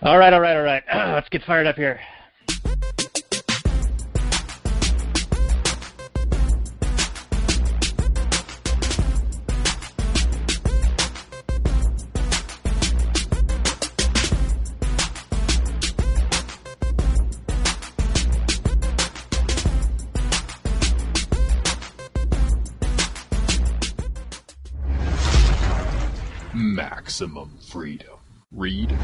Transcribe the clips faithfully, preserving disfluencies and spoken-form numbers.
All right, all right, all right. Let's get fired up here. Maximum freedom. Read. Stay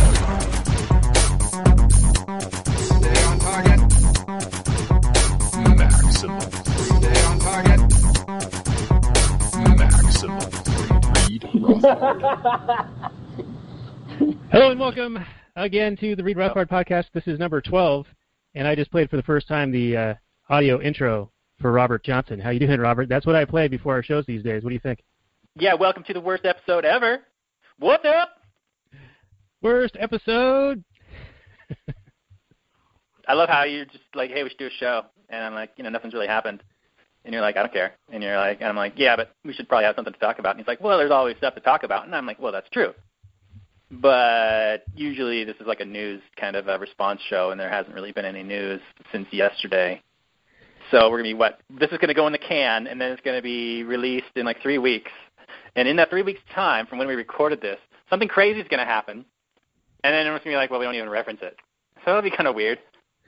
on target. Maximum freedom. Stay on target. Maximum freedom. Read. Rothbard. Hello and welcome again to the Read Rothbard podcast. This is number twelve, and I just played for the first time the uh, audio intro for Robert Johnson. How you doing, Robert? That's what I play before our shows these days. What do you think? Yeah, welcome to the worst episode ever. What's up? Worst episode. I love how you're just like, hey, we should do a show. And I'm like, you know, nothing's really happened. And you're like, I don't care. And you're like, and I'm like, yeah, but we should probably have something to talk about. And he's like, well, there's always stuff to talk about. And I'm like, well, that's true. But usually this is like a news kind of a response show, and there hasn't really been any news since yesterday. So we're going to be what? This is going to go in the can, and then it's going to be released in like three weeks. And in that three weeks' time from when we recorded this, something crazy is going to happen. And then it's going to be like, well, we don't even reference it. So it'll be kind of weird.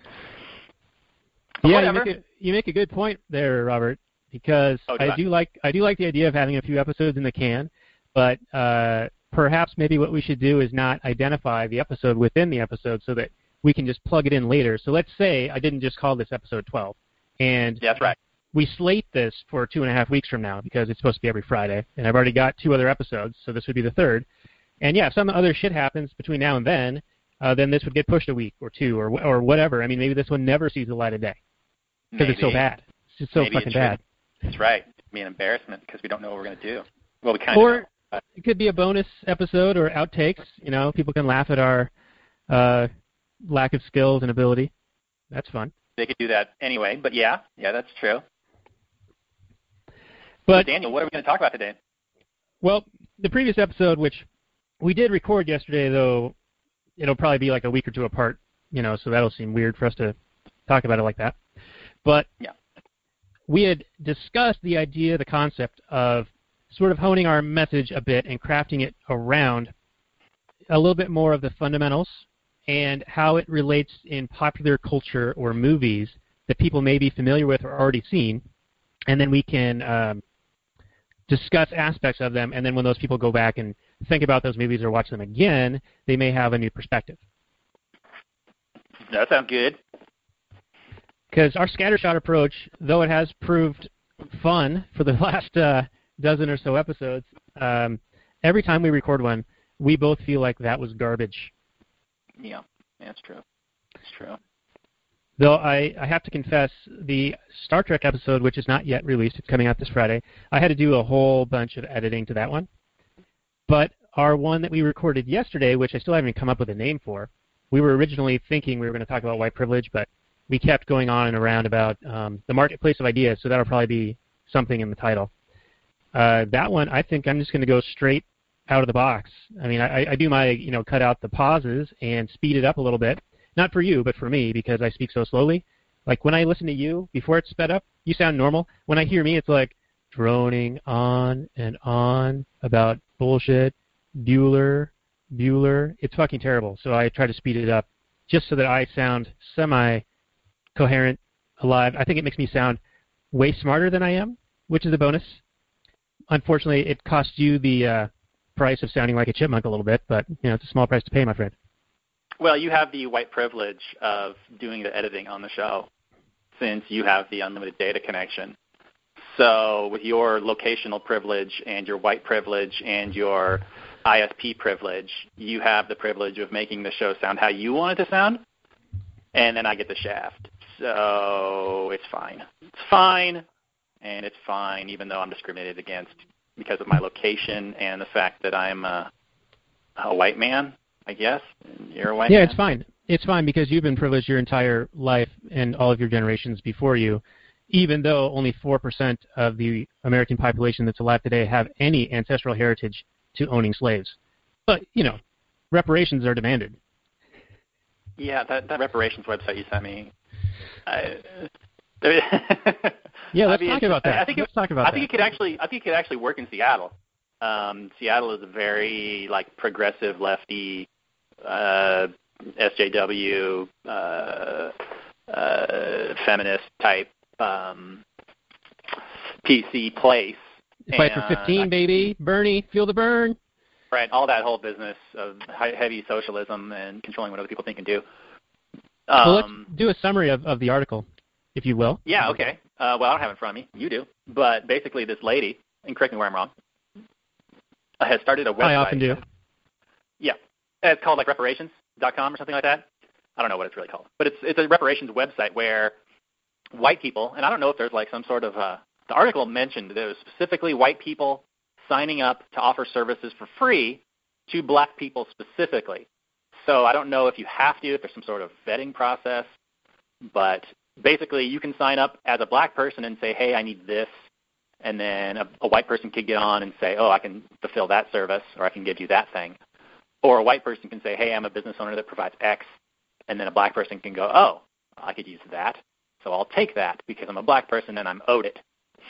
But yeah, whatever. you make, a, you make a good point there, Robert, because Oh, do I I? do like I do like the idea of having a few episodes in the can, but uh, perhaps maybe what we should do is not identify the episode within the episode so that we can just plug it in later. So let's say I didn't just call this episode twelve, and Yeah, that's right. we slate this for two and a half weeks from now because it's supposed to be every Friday, and I've already got two other episodes, so this would be the third. And yeah, if some other shit happens between now and then, uh, then this would get pushed a week or two or or whatever. I mean, maybe this one never sees the light of day because it's so bad. It's just so Maybe fucking it bad. That's right. It'd be an embarrassment because we don't know what we're going to do. Well, we kind Or of know. it could be a bonus episode or outtakes. You know, people can laugh at our uh, lack of skills and ability. That's fun. They could do that anyway. But yeah, yeah, that's true. But So Daniel, what are we going to talk about today? well, the previous episode, which we did record yesterday, though, it'll probably be like a week or two apart, you know, so that'll seem weird for us to talk about it like that. But Yeah. we had discussed the idea, the concept of sort of honing our message a bit and crafting it around a little bit more of the fundamentals and how it relates in popular culture or movies that people may be familiar with or already seen, and then we can um, discuss aspects of them, and then when those people go back and think about those movies or watch them again, they may have a new perspective. That sounds good. Because our scattershot approach, though it has proved fun for the last uh, dozen or so episodes, um, every time we record one, we both feel like that was garbage. Yeah, that's true. That's true. Though I, I have to confess, the Star Trek episode, which is not yet released, it's coming out this Friday, I had to do a whole bunch of editing to that one. But our one that we recorded yesterday, which I still haven't come up with a name for, we were originally thinking we were going to talk about white privilege, but we kept going on and around about um, the marketplace of ideas, so that'll probably be something in the title. Uh, that one, I think I'm just going to go straight out of the box. I mean, I, I do my, you know, cut out the pauses and speed it up a little bit. Not for you, but for me, because I speak so slowly. Like, when I listen to you, before it's sped up, you sound normal. When I hear me, it's like droning on and on about bullshit, Bueller, Bueller. It's fucking terrible. So I try to speed it up just so that I sound semi-coherent, alive. I think it makes me sound way smarter than I am, which is a bonus. Unfortunately, it costs you the uh, price of sounding like a chipmunk a little bit, but, you know, it's a small price to pay, my friend. Well, you have the white privilege of doing the editing on the show since you have the unlimited data connection. So with your locational privilege and your white privilege and your I S P privilege, you have the privilege of making the show sound how you want it to sound, and then I get the shaft. So it's fine. It's fine, and it's fine even though I'm discriminated against because of my location and the fact that I'm a, a white man. I guess. You're a white Yeah, man? it's fine. It's fine because you've been privileged your entire life and all of your generations before you, even though only four percent of the American population that's alive today have any ancestral heritage to owning slaves. But, you know, reparations are demanded. Yeah, that, that reparations website you sent me. I, Yeah, let's I mean, talk about that. I think let's it, talk about I think that. it could actually. I think it could actually work in Seattle. Um, Seattle is a very like progressive lefty, uh, S J W, uh, uh, feminist type um, P C place. Fight for And fifteen, I- baby. Bernie, feel the burn. Right, all that whole business of high, heavy socialism and controlling what other people think and do. Um, Well, let's do a summary of, of the article, if you will. Yeah, okay. Uh, well, I don't have it in front of me. You do. But basically, this lady, and correct me where I'm wrong, uh, has started a website. I often do. Yeah. It's called like reparations dot com or something like that. I don't know what it's really called. But it's it's a reparations website where white people, and I don't know if there's like some sort of, uh, the article mentioned there was specifically white people signing up to offer services for free to black people specifically. So I don't know if you have to, if there's some sort of vetting process, but basically you can sign up as a black person and say, hey, I need this, and then a, a white person could get on and say, oh, I can fulfill that service, or I can give you that thing. Or a white person can say, hey, I'm a business owner that provides X, and then a black person can go, oh, I could use that, so I'll take that because I'm a black person and I'm owed it.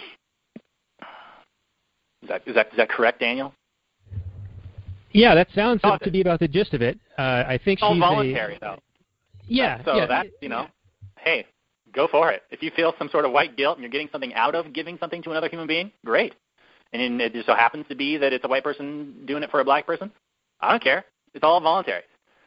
Is that, is that, is that correct, Daniel? Yeah, that sounds Oh, to be about the gist of it. Uh, I think It's all she's voluntary, a, though. Yeah, So yeah. that, you know, hey, go for it. If you feel some sort of white guilt and you're getting something out of giving something to another human being, great. And it just so happens to be that it's a white person doing it for a black person, I don't care. It's all voluntary.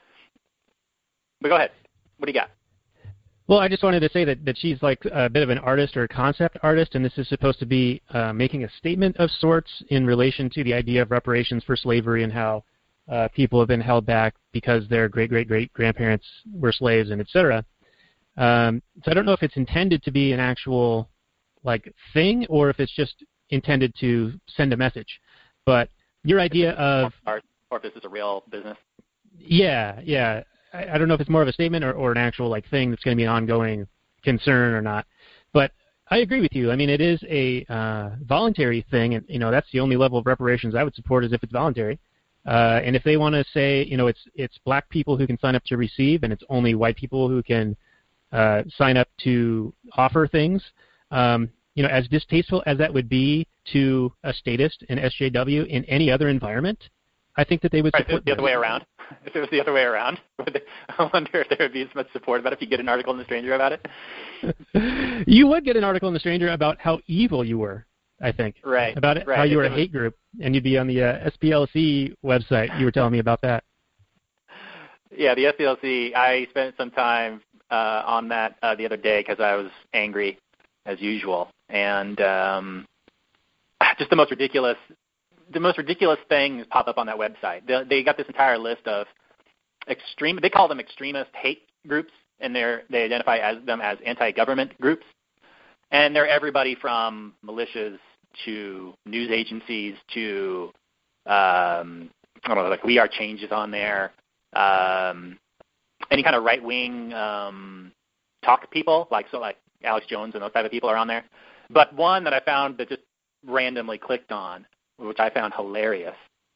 But go ahead. What do you got? Well, I just wanted to say that, that she's like a bit of an artist or a concept artist, and this is supposed to be uh, making a statement of sorts in relation to the idea of reparations for slavery and how uh, people have been held back because their great-great-great-grandparents were slaves and et cetera. Um, so I don't know if it's intended to be an actual like thing or if it's just intended to send a message. But your idea of Or, or if this is a real business. yeah, yeah. I, I don't know if it's more of a statement or, or an actual like thing that's going to be an ongoing concern or not. But I agree with you. I mean, it is a uh, voluntary thing, and you know that's the only level of reparations I would support is if it's voluntary. Uh, and if they want to say, you know, it's it's black people who can sign up to receive, and it's only white people who can uh, sign up to offer things, um, you know, as distasteful as that would be to a statist and S J W in any other environment, I think that they would Right, support if it was the them. other way around. If it was the other way around, I wonder if there would be as much support about it if you get an article in The Stranger about it. You would get an article in The Stranger about how evil you were, I think. Right. About it, right. how you were If a it was- hate group, and you'd be on the uh, S P L C website. You were telling me about that. Yeah, the S P L C, I spent some time uh, on that uh, the other day because I was angry, as usual. And um, just the most ridiculous the most ridiculous things pop up on that website. They, they got this entire list of extreme, they call them extremist hate groups, and they're, they identify as them as anti-government groups. And they're everybody from militias to news agencies to, um, I don't know, like We Are Change is on there. Um, any kind of right-wing um, talk people, like so like Alex Jones and those type of people are on there. But one that I found that just randomly clicked on, which I found hilarious,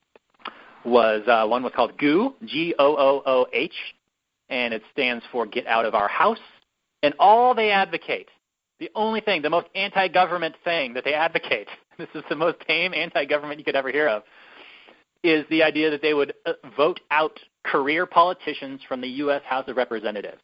was uh, one was called G O O, G O O O H, and it stands for Get Out of Our House. And all they advocate, the only thing, the most anti-government thing that they advocate, this is the most tame anti-government you could ever hear of, is the idea that they would uh, vote out career politicians from the U S House of Representatives.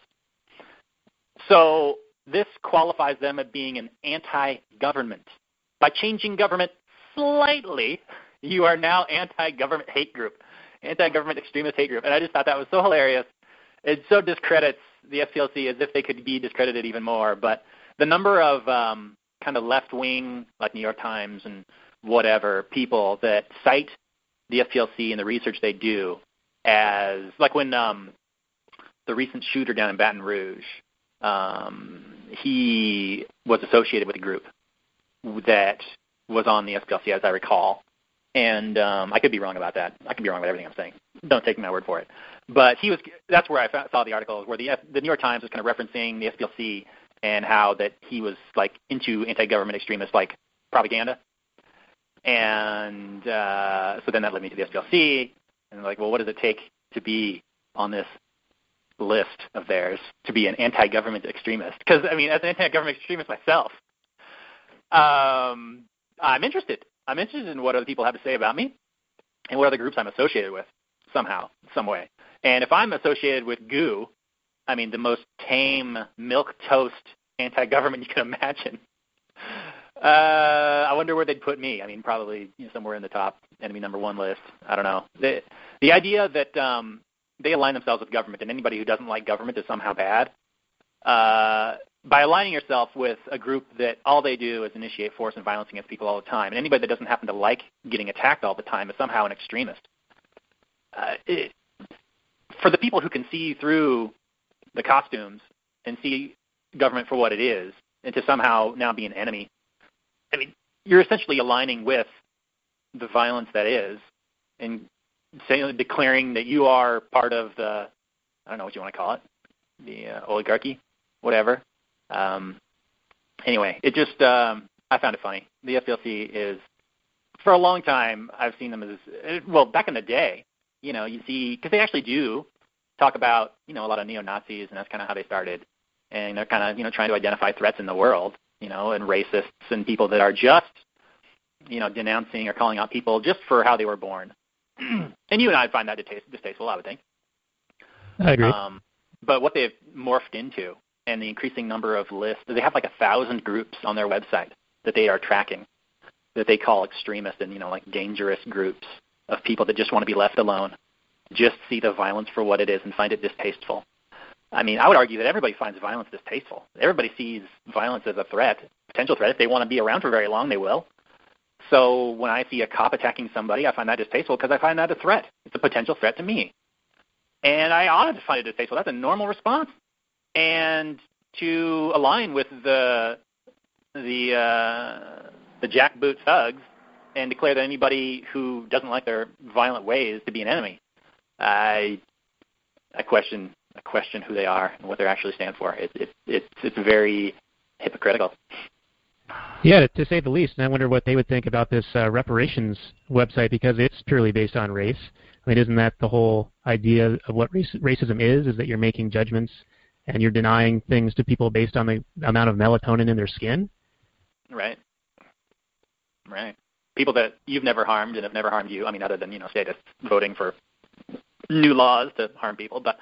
So this qualifies them as being an anti-government. By changing government slightly, you are now anti-government hate group, anti-government extremist hate group. And I just thought that was so hilarious. It so discredits the S P L C as if they could be discredited even more. But the number of um, kind of left-wing, like New York Times and whatever, people that cite the S P L C and the research they do as, like when um, the recent shooter down in Baton Rouge, um, he was associated with a group that was on the S P L C, as I recall. And um, I could be wrong about that. I could be wrong about everything I'm saying. Don't take my word for it. But he was. That's where I found, saw the article, where the, the New York Times was kind of referencing the S P L C and how that he was like into anti-government extremist like propaganda. And uh, so then that led me to the S P L C. And like, well, what does it take to be on this list of theirs to be an anti-government extremist. Because, I mean, as an anti-government extremist myself, um, I'm interested. I'm interested in what other people have to say about me and what other groups I'm associated with somehow, some way. And if I'm associated with G O O, I mean, the most tame, milquetoast anti-government you can imagine, uh, I wonder where they'd put me. I mean, probably you know, somewhere in the top enemy number one list. I don't know. The, the idea that um, they align themselves with government and anybody who doesn't like government is somehow bad, uh, by aligning yourself with a group that all they do is initiate force and violence against people all the time, and anybody that doesn't happen to like getting attacked all the time is somehow an extremist. Uh, it, for the people who can see through the costumes and see government for what it is, and to somehow now be an enemy, I mean, you're essentially aligning with the violence that is, and saying, declaring that you are part of the, I don't know what you want to call it, the uh, oligarchy, whatever. Um, anyway, it just, um, I found it funny. The S P L C is, for a long time, I've seen them as, well, back in the day, you know, you see, because they actually do talk about, you know, a lot of neo-Nazis, and that's kind of how they started. And they're kind of, you know, trying to identify threats in the world, you know, and racists and people that are just, you know, denouncing or calling out people just for how they were born. And you and I find that distasteful, I would think. I agree. Um, but what they've morphed into, and the increasing number of lists, they have like a thousand groups on their website that they are tracking, that they call extremist and, you know, like dangerous groups of people that just want to be left alone, just see the violence for what it is and find it distasteful. I mean, I would argue that everybody finds violence distasteful. Everybody sees violence as a threat, potential threat. If they want to be around for very long, they will. So when I see a cop attacking somebody, I find that distasteful because I find that a threat. It's a potential threat to me. And I ought to find it distasteful. That's a normal response. And to align with the the uh, the jackboot thugs and declare that anybody who doesn't like their violent ways to be an enemy, I I question I question who they are and what they actually stand for. It, it, it's it's very hypocritical. Yeah, to say the least. And I wonder what they would think about this uh, reparations website, because it's purely based on race. I mean, isn't that the whole idea of what race, racism is, is that you're making judgments and you're denying things to people based on the amount of melatonin in their skin? Right. Right. People that you've never harmed and have never harmed you. I mean, other than, you know, statists voting for new laws to harm people, but,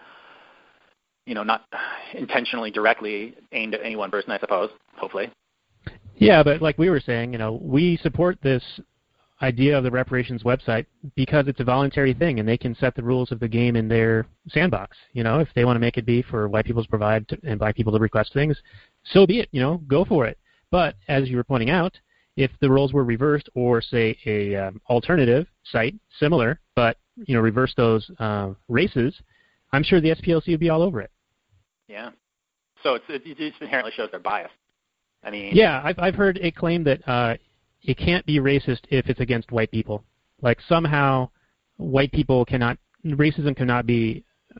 you know, not intentionally directly aimed at any one person, I suppose, hopefully. Yeah, but like we were saying, you know, we support this idea of the reparations website because it's a voluntary thing, and they can set the rules of the game in their sandbox. You know, if they want to make it be for white people to provide to, and black people to request things, so be it. You know, go for it. But as you were pointing out, if the roles were reversed, or say a um, alternative site similar, but you know, reverse those uh, races, I'm sure the S P L C would be all over it. Yeah. So it's, it, it just inherently shows their bias. I mean, yeah, I've I've heard a claim that uh, it can't be racist if it's against white people. Like somehow, white people cannot, racism cannot be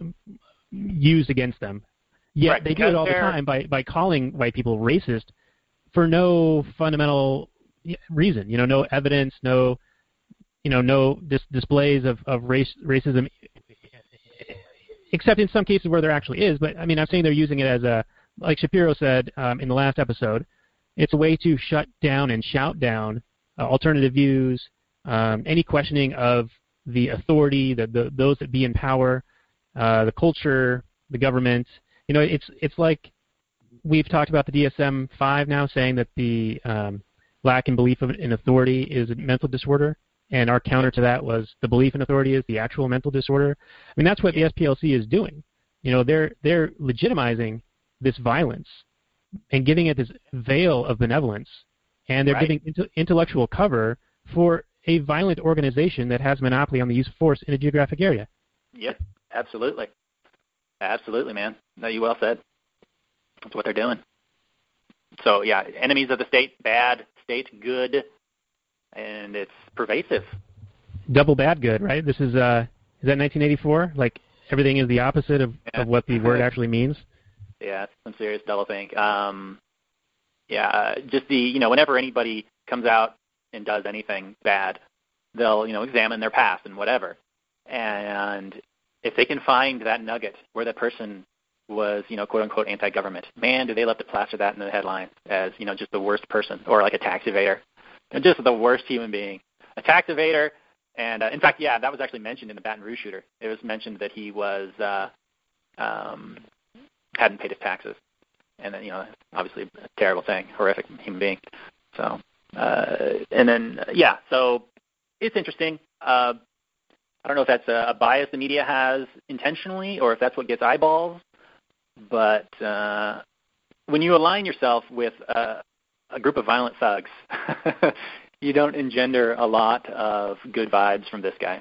used against them. Yet right, they do it all the time by by calling white people racist for no fundamental reason. You know, no evidence, no, you know, no dis- displays of of race racism, except in some cases where there actually is. But I mean, I'm saying they're using it as a, like Shapiro said um, in the last episode, it's a way to shut down and shout down uh, alternative views, um, any questioning of the authority, the, the those that be in power, uh, the culture, the government. You know, it's it's like we've talked about the D S M five now, saying that the um, lack in belief in authority is a mental disorder, and our counter to that was the belief in authority is the actual mental disorder. I mean, that's what the S P L C is doing. You know, they're they're legitimizing this violence and giving it this veil of benevolence, and they're right. giving int- intellectual cover for a violent organization that has monopoly on the use of force in a geographic area. Yep, absolutely. Absolutely, man. No, you well said. That's what they're doing. So, yeah, enemies of the state, bad, state, good, and it's pervasive. Double bad good, right? This is, uh, is that nineteen eighty-four? Like, everything is the opposite of, yeah. of what the word actually means? Yeah, it's some serious doublethink. Um, yeah, uh, just the, you know, whenever anybody comes out and does anything bad, they'll, you know, examine their past and whatever. And if they can find that nugget where that person was, you know, quote unquote anti-government, man, do they love to plaster that in the headlines as, you know, just the worst person, or like a tax evader, and just the worst human being, a tax evader. And uh, in fact, yeah, that was actually mentioned in the Baton Rouge shooter. It was mentioned that he was uh, um, hadn't paid his taxes, and then, you know, obviously a terrible thing, horrific human being. So, uh, and then uh, yeah, so it's interesting. Uh, I don't know if that's a, a bias the media has intentionally, or if that's what gets eyeballs. But uh, when you align yourself with a, a group of violent thugs, you don't engender a lot of good vibes from this guy.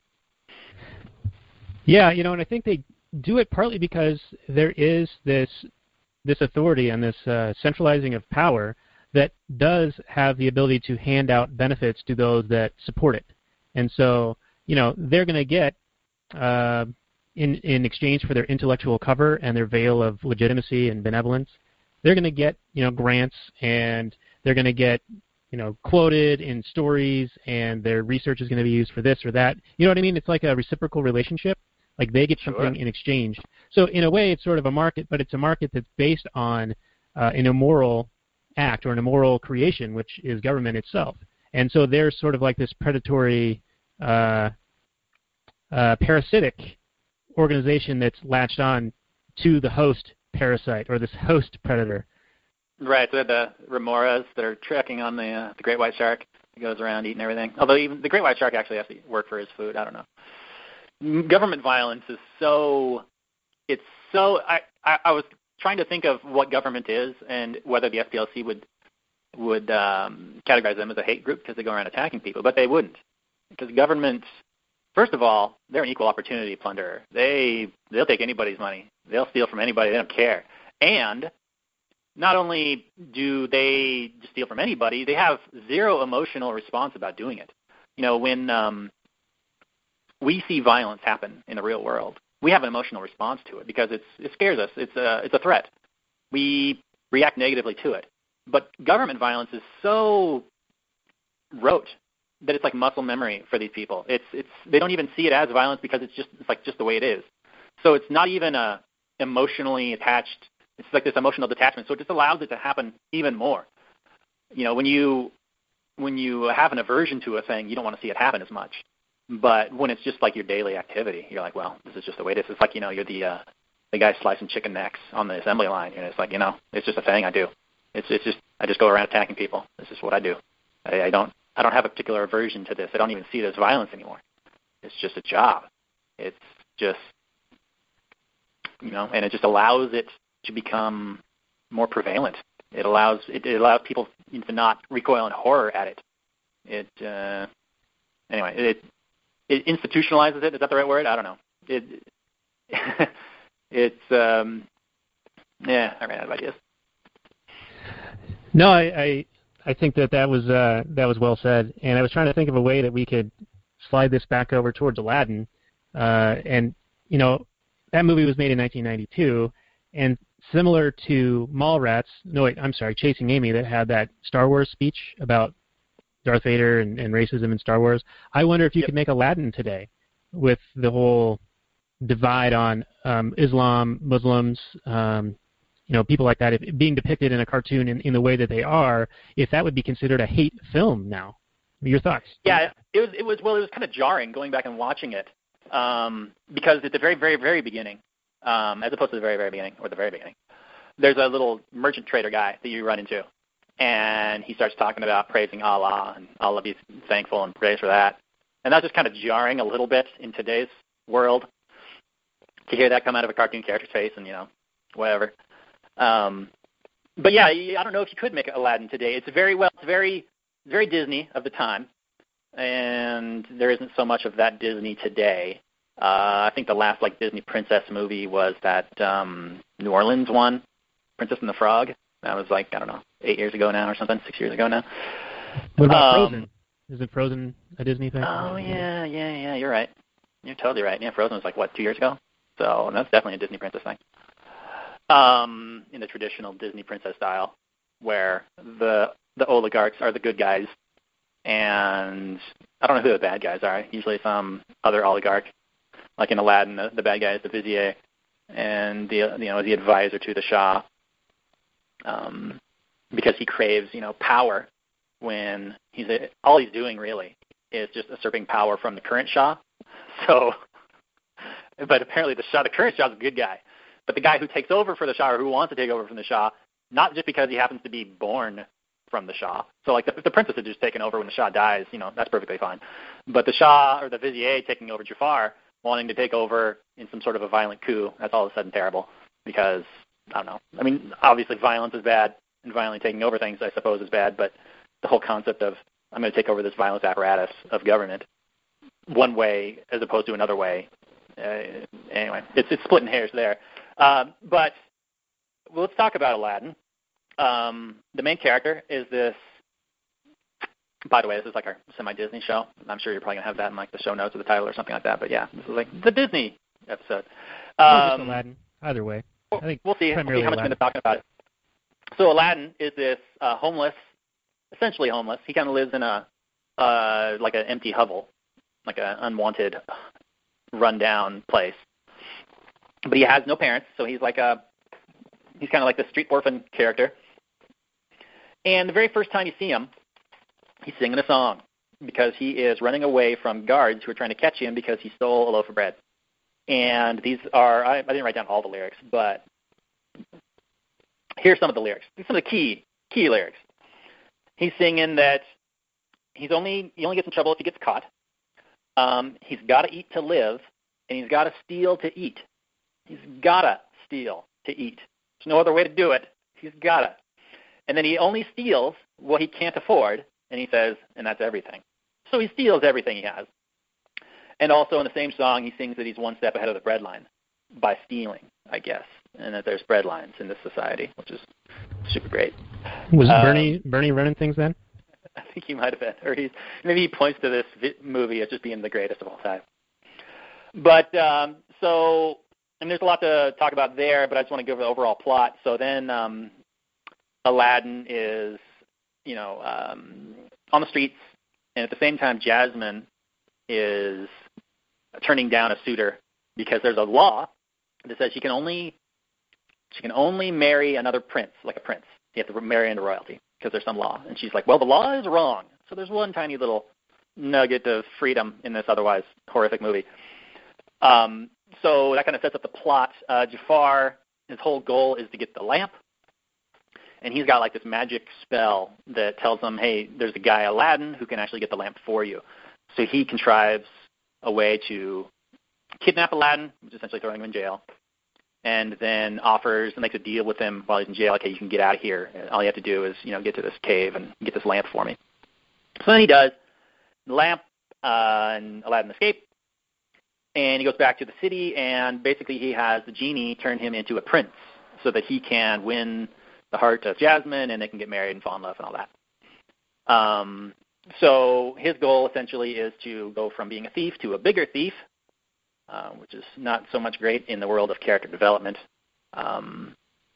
Yeah, you know, and I think they do it partly because there is this this authority and this uh, centralizing of power that does have the ability to hand out benefits to those that support it. And so, you know, they're going to get, uh, in, in exchange for their intellectual cover and their veil of legitimacy and benevolence, they're going to get, you know, grants, and they're going to get, you know, quoted in stories, and their research is going to be used for this or that. You know what I mean? It's like a reciprocal relationship. Like they get something Sure. in exchange. So in a way, it's sort of a market, but it's a market that's based on uh, an immoral act or an immoral creation, which is government itself. And so they're sort of like this predatory, uh, uh, parasitic organization that's latched on to the host parasite or this host predator. Right, so the remoras that are trekking on the uh, the great white shark. He goes around eating everything. Although even the great white shark actually has to work for his food. I don't know. Government violence is so, it's so, I, I, I was trying to think of what government is and whether the S P L C would would um, categorize them as a hate group because they go around attacking people, but they wouldn't. Because government, first of all, they're an equal opportunity plunderer. They, they'll take anybody's money. They'll steal from anybody. They don't care. And not only do they steal from anybody, they have zero emotional response about doing it. You know, when um, we see violence happen in the real world, we have an emotional response to it because it's, it scares us. It's a, it's a threat. We react negatively to it. But government violence is so rote that it's like muscle memory for these people. It's, it's, they don't even see it as violence because it's just, it's like just the way it is. So it's not even a emotionally attached. It's like this emotional detachment. So it just allows it to happen even more. You know, when you when you have an aversion to a thing, you don't want to see it happen as much. But when it's just like your daily activity, you're like, well, this is just the way it is. It's like, you know, you're the uh, the guy slicing chicken necks on the assembly line. And it's like, you know, it's just a thing I do. It's it's just I just go around attacking people. This is what I do. I, I don't I don't have a particular aversion to this. I don't even see it as violence anymore. It's just a job. It's just, you know, and it just allows it to become more prevalent. It allows it, it allows people to not recoil in horror at it. It uh, anyway, it it institutionalizes it. Is that the right word? I don't know. It it's um, yeah. I ran out of ideas. No, I, I I think that that was uh, that was well said, and I was trying to think of a way that we could slide this back over towards Aladdin, uh, and you know, that movie was made in nineteen ninety-two, and similar to Mallrats, no wait, I'm sorry, Chasing Amy, that had that Star Wars speech about Darth Vader and, and racism in Star Wars. I wonder if you Yep. could make Aladdin today with the whole divide on um, Islam, Muslims, um, you know, people like that, if, being depicted in a cartoon in, in the way that they are, if that would be considered a hate film now. Your thoughts? Yeah, it was. It was. Well, it was kind of jarring going back and watching it um, because at the very, very, very beginning, um, as opposed to the very, very beginning or the very beginning, there's a little merchant trader guy that you run into, and he starts talking about praising Allah and Allah be thankful and praise for that, and that's just kind of jarring a little bit in today's world to hear that come out of a cartoon character's face, and you know, whatever. Um, but yeah, I don't know if you could make Aladdin today. It's very well. It's very very Disney of the time, and there isn't so much of that Disney today. Uh, I think the last like Disney princess movie was that um, New Orleans one, Princess and the Frog. That was like, I don't know, eight years ago now or something, six years ago now. What about Um, Frozen? Isn't Frozen a Disney thing? Oh, yeah, yeah, yeah, you're right. You're totally right. Yeah, Frozen was like, what, two years ago? So that's definitely a Disney princess thing. Um, in the traditional Disney princess style, where the the oligarchs are the good guys, and I don't know who the bad guys are. Usually some other oligarch Like in Aladdin, the, the bad guy is the vizier, and the you know the advisor to the Shah, um, because he craves you know power. When he's a, all he's doing really is just usurping power from the current Shah. So, but apparently the Shah, the current Shah, is a good guy. But the guy who takes over for the Shah, or who wants to take over from the Shah, not just because he happens to be born from the Shah. So, like, the, if the princess had just taken over when the Shah dies, you know, that's perfectly fine. But the Shah, or the vizier, taking over Jafar, wanting to take over in some sort of a violent coup, that's all of a sudden terrible. Because, I don't know. I mean, obviously violence is bad, and violently taking over things, I suppose, is bad. But the whole concept of, I'm going to take over this violence apparatus of government one way as opposed to another way. Uh, anyway, it's, it's splitting hairs there. Um, but well, let's talk about Aladdin. Um, the main character is this. By the way, this is like our semi-Disney show. I'm sure you're probably gonna have that in like the show notes or the title or something like that. But yeah, this is like the Disney episode. Or just Um, Aladdin. Either way, I think we'll see. We'll see primarily how much Aladdin. we're talking about it. So Aladdin is this uh, homeless, essentially homeless. He kind of lives in a uh, like an empty hovel, like an unwanted, run-down place. But he has no parents, so he's like a he's kind of like the street orphan character. And the very first time you see him, he's singing a song because he is running away from guards who are trying to catch him because he stole a loaf of bread. And these are I, I didn't write down all the lyrics, but here's some of the lyrics. These are some of the key key lyrics. He's singing that he's only he only gets in trouble if he gets caught. Um, he's got to eat to live, and he's got to steal to eat. He's got to steal to eat. There's no other way to do it. He's got to. And then he only steals what he can't afford, and he says, and that's everything. So he steals everything he has. And also in the same song, he sings that he's one step ahead of the bread line by stealing, I guess, and that there's bread lines in this society, which is super great. Was Um, Bernie Bernie running things then? I think he might have been, or he's maybe he points to this vi- movie as just being the greatest of all time. But um, so, and there's a lot to talk about there, but I just want to go over the overall plot. So then, um, Aladdin is, you know, um, on the streets, and at the same time, Jasmine is turning down a suitor because there's a law that says she can only she can only marry another prince, like a prince. You have to marry into royalty because there's some law. And she's like, well, the law is wrong. So there's one tiny little nugget of freedom in this otherwise horrific movie. Um, so that kind of sets up the plot. Uh, Jafar, his whole goal is to get the lamp. And he's got like this magic spell that tells him, hey, there's a guy, Aladdin, who can actually get the lamp for you. So he contrives a way to kidnap Aladdin, which is essentially throwing him in jail, and then offers and makes a deal with him while he's in jail. Okay, you can get out of here. All you have to do is, you know, get to this cave and get this lamp for me. So then he does. The lamp, uh, and Aladdin escape. And he goes back to the city, and basically he has the genie turn him into a prince so that he can win the heart of Jasmine, and they can get married and fall in love and all that. Um, so his goal essentially is to go from being a thief to a bigger thief, uh, which is not so much great in the world of character development. Um,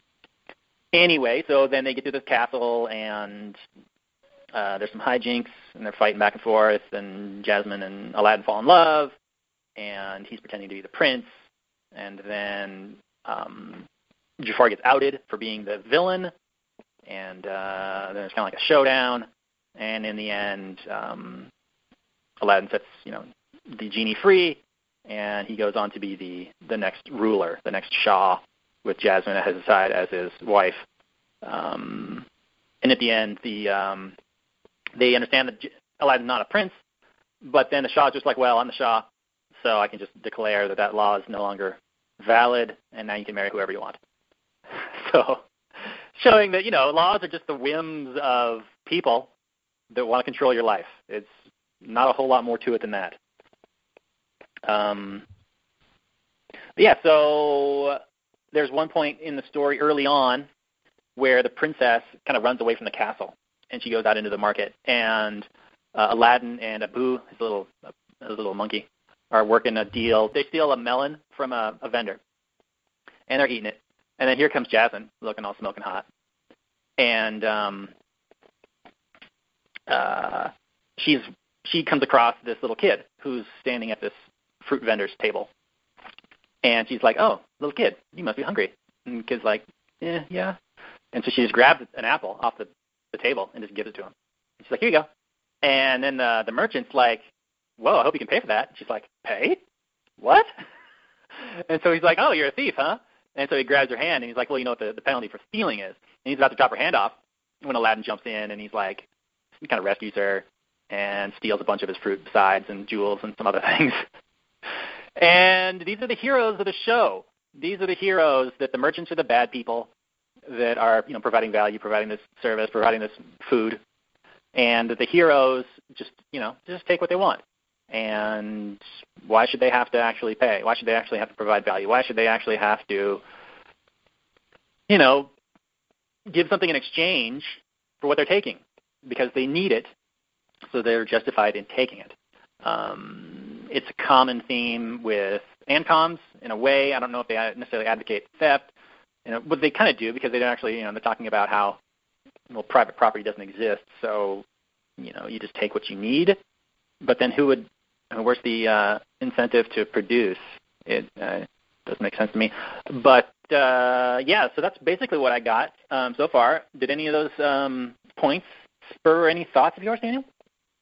anyway, so then they get to this castle, and uh, there's some hijinks, and they're fighting back and forth, and Jasmine and Aladdin fall in love, and he's pretending to be the prince, and then um, Jafar gets outed for being the villain, and uh, then there's kind of like a showdown, and in the end, um, Aladdin sets, you know, the genie free, and he goes on to be the, the next ruler, the next Shah, with Jasmine at his side as his wife. Um, and at the end, the um, they understand that J- Aladdin's not a prince, but then the Shah's just like, well, I'm the Shah, so I can just declare that that law is no longer valid, and now you can marry whoever you want. So, showing that, you know, laws are just the whims of people that want to control your life. It's not a whole lot more to it than that. Um, but yeah, so there's one point in the story early on where the princess kind of runs away from the castle, and she goes out into the market, and uh, Aladdin and Abu, his little his little monkey, are working a deal. They steal a melon from a, a vendor, and they're eating it. And then here comes Jasmine, looking all smoking hot. And um, uh, she's she comes across this little kid who's standing at this fruit vendor's table. And she's like, oh, little kid, you must be hungry. And the kid's like, yeah, yeah. And so she just grabs an apple off the, the table and just gives it to him. And she's like, here you go. And then the, the merchant's like, whoa, I hope you can pay for that. And she's like, pay? What? And so he's like, oh, you're a thief, huh? And so he grabs her hand, and he's like, well, you know what the, the penalty for stealing is. And he's about to chop her hand off when Aladdin jumps in, and he's like, he kind of rescues her and steals a bunch of his fruit besides and jewels and some other things. And these are the heroes of the show. These are the heroes that the merchants are the bad people that are, you know, providing value, providing this service, providing this food, and that the heroes just, you know, just take what they want. And why should they have to actually pay? Why should they actually have to provide value? Why should they actually have to, you know, give something in exchange for what they're taking? Because they need it, so they're justified in taking it. Um, it's a common theme with ANCOMs in a way. I don't know if they necessarily advocate theft, you know, but they kind of do because they don't actually, you know, they're talking about how, well, private property doesn't exist, so, you know, you just take what you need. But then who would, where's the uh, incentive to produce? It uh, doesn't make sense to me. But, uh, yeah, so that's basically what I got um, so far. Did any of those um, points spur any thoughts of yours, Daniel?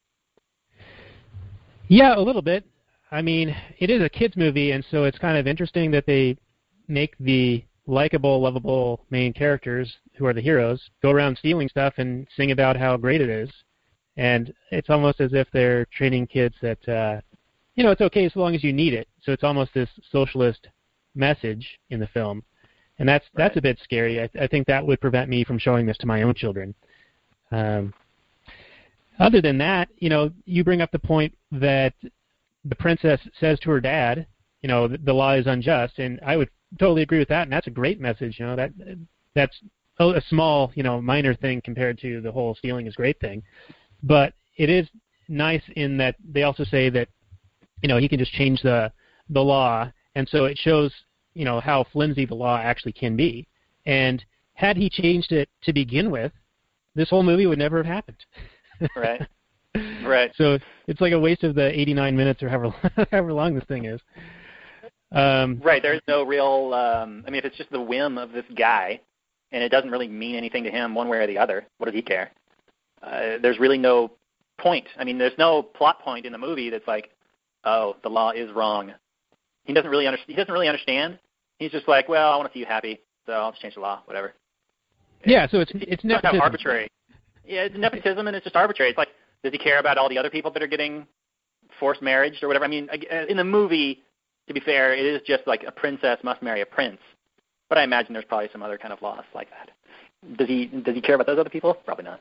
Yeah, a little bit. I mean, it is a kids' movie, and so it's kind of interesting that they make the likable, lovable main characters, who are the heroes, go around stealing stuff and sing about how great it is. And it's almost as if they're training kids that, uh, you know, it's okay as long as you need it. So it's almost this socialist message in the film. And that's that's a bit scary. I, I think that would prevent me from showing this to my own children. Um, other than that, you know, you bring up the point that the princess says to her dad, you know, the, the law is unjust. And I would totally agree with that. And that's a great message. You know, that that's a, a small, you know, minor thing compared to the whole stealing is great thing. But it is nice in that they also say that, you know, he can just change the the law, and so it shows, you know, how flimsy the law actually can be. And had he changed it to begin with, this whole movie would never have happened. Right. Right. So it's like a waste of the eighty-nine minutes or however however long this thing is. Um, right. There's no real. Um, I mean, if it's just the whim of this guy, and it doesn't really mean anything to him one way or the other, what does he care? Uh, there's really no point. I mean, there's no plot point in the movie that's like, oh, the law is wrong. He doesn't really understand. He doesn't really understand. He's just like, well, I want to see you happy, so I'll just change the law, whatever. Yeah, so it's it's, it's nepotism. arbitrary. Yeah, it's nepotism, and it's just arbitrary. It's like, does he care about all the other people that are getting forced marriage or whatever? I mean, in the movie, to be fair, it is just like a princess must marry a prince. But I imagine there's probably some other kind of laws like that. Does he does he care about those other people? Probably not.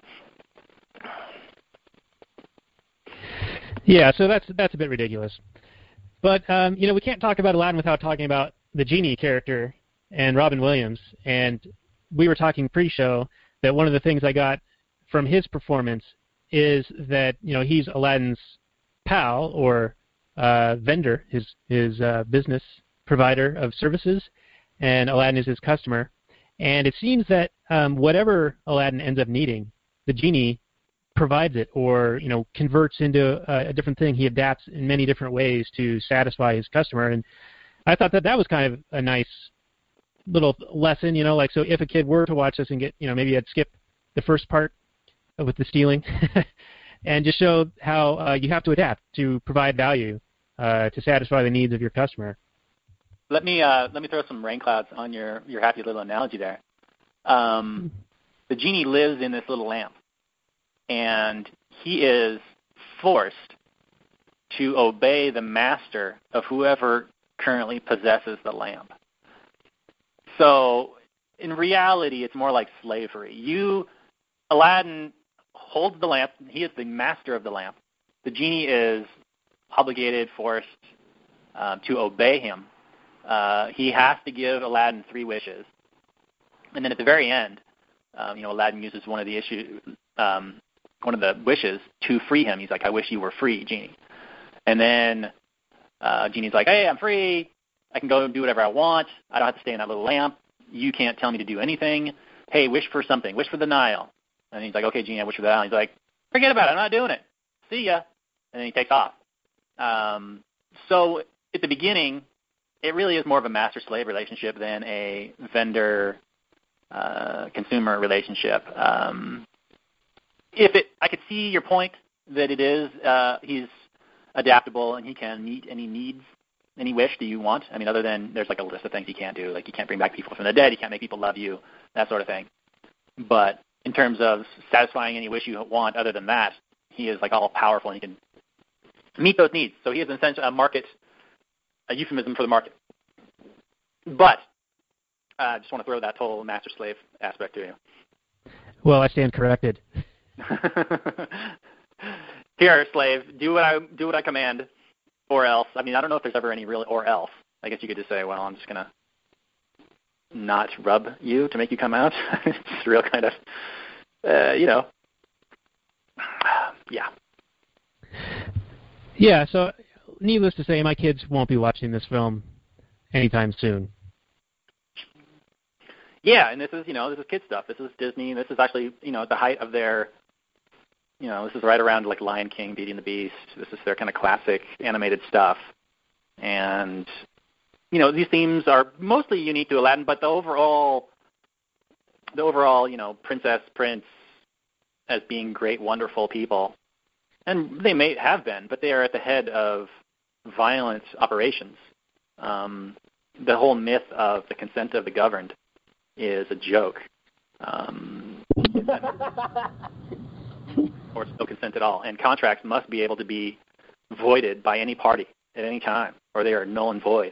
Yeah, so that's that's a bit ridiculous. But, um, you know, we can't talk about Aladdin without talking about the genie character and Robin Williams. And we were talking pre-show that one of the things I got from his performance is that, you know, he's Aladdin's pal or uh, vendor, his, his uh, business provider of services, and Aladdin is his customer. And it seems that um, whatever Aladdin ends up needing, the genie provides it, or, you know, converts into a, a different thing. He adapts in many different ways to satisfy his customer. And I thought that that was kind of a nice little lesson, you know, like, so if a kid were to watch this and get, you know, maybe I'd skip the first part with the stealing and just show how uh, you have to adapt to provide value uh, to satisfy the needs of your customer. Let me uh, let me throw some rain clouds on your, your happy little analogy there. Um, the genie lives in this little lamp, and he is forced to obey the master of whoever currently possesses the lamp. So in reality, it's more like slavery. You, Aladdin holds the lamp. He is the master of the lamp. The genie is obligated, forced uh, to obey him. Uh, he has to give Aladdin three wishes. And then at the very end, um, you know, Aladdin uses one of the issue, um, one of the wishes to free him. He's like, I wish you were free, Genie. And then uh, Genie's like, hey, I'm free. I can go and do whatever I want. I don't have to stay in that little lamp. You can't tell me to do anything. Hey, wish for something. Wish for the Nile. And he's like, okay, Genie, I wish for the Nile. He's like, forget about it. I'm not doing it. See ya. And then he takes off. Um, so at the beginning, it really is more of a master-slave relationship than a vendor-consumer relationship. Um, if it, I could see your point that it is, uh, he's adaptable and he can meet any needs, any wish that you want. I mean, other than there's like a list of things you can't do, like you can't bring back people from the dead, you can't make people love you, that sort of thing. But in terms of satisfying any wish you want, other than that, he is like all powerful and he can meet those needs. So he is essentially a market, a euphemism for the market. But I uh, just want to throw that total master-slave aspect to you. Well, I stand corrected. Here, slave, do what I do what I command, or else. I mean, I don't know if there's ever any real or else. I guess you could just say, well, I'm just gonna not rub you to make you come out. It's real kind of, uh, you know, yeah. Yeah. So, needless to say, my kids won't be watching this film anytime soon. Yeah, and this is, you know, this is kid stuff. This is Disney. This is actually, you know, at the height of their, you know, this is right around like Lion King, Beauty and the Beast. This is their kind of classic animated stuff. And, you know, these themes are mostly unique to Aladdin, but the overall, the overall, you know, princess, prince as being great, wonderful people, and they may have been, but they are at the head of violent operations. Um, the whole myth of the consent of the governed is a joke. Um, or no consent at all. And contracts must be able to be voided by any party at any time, or they are null and void.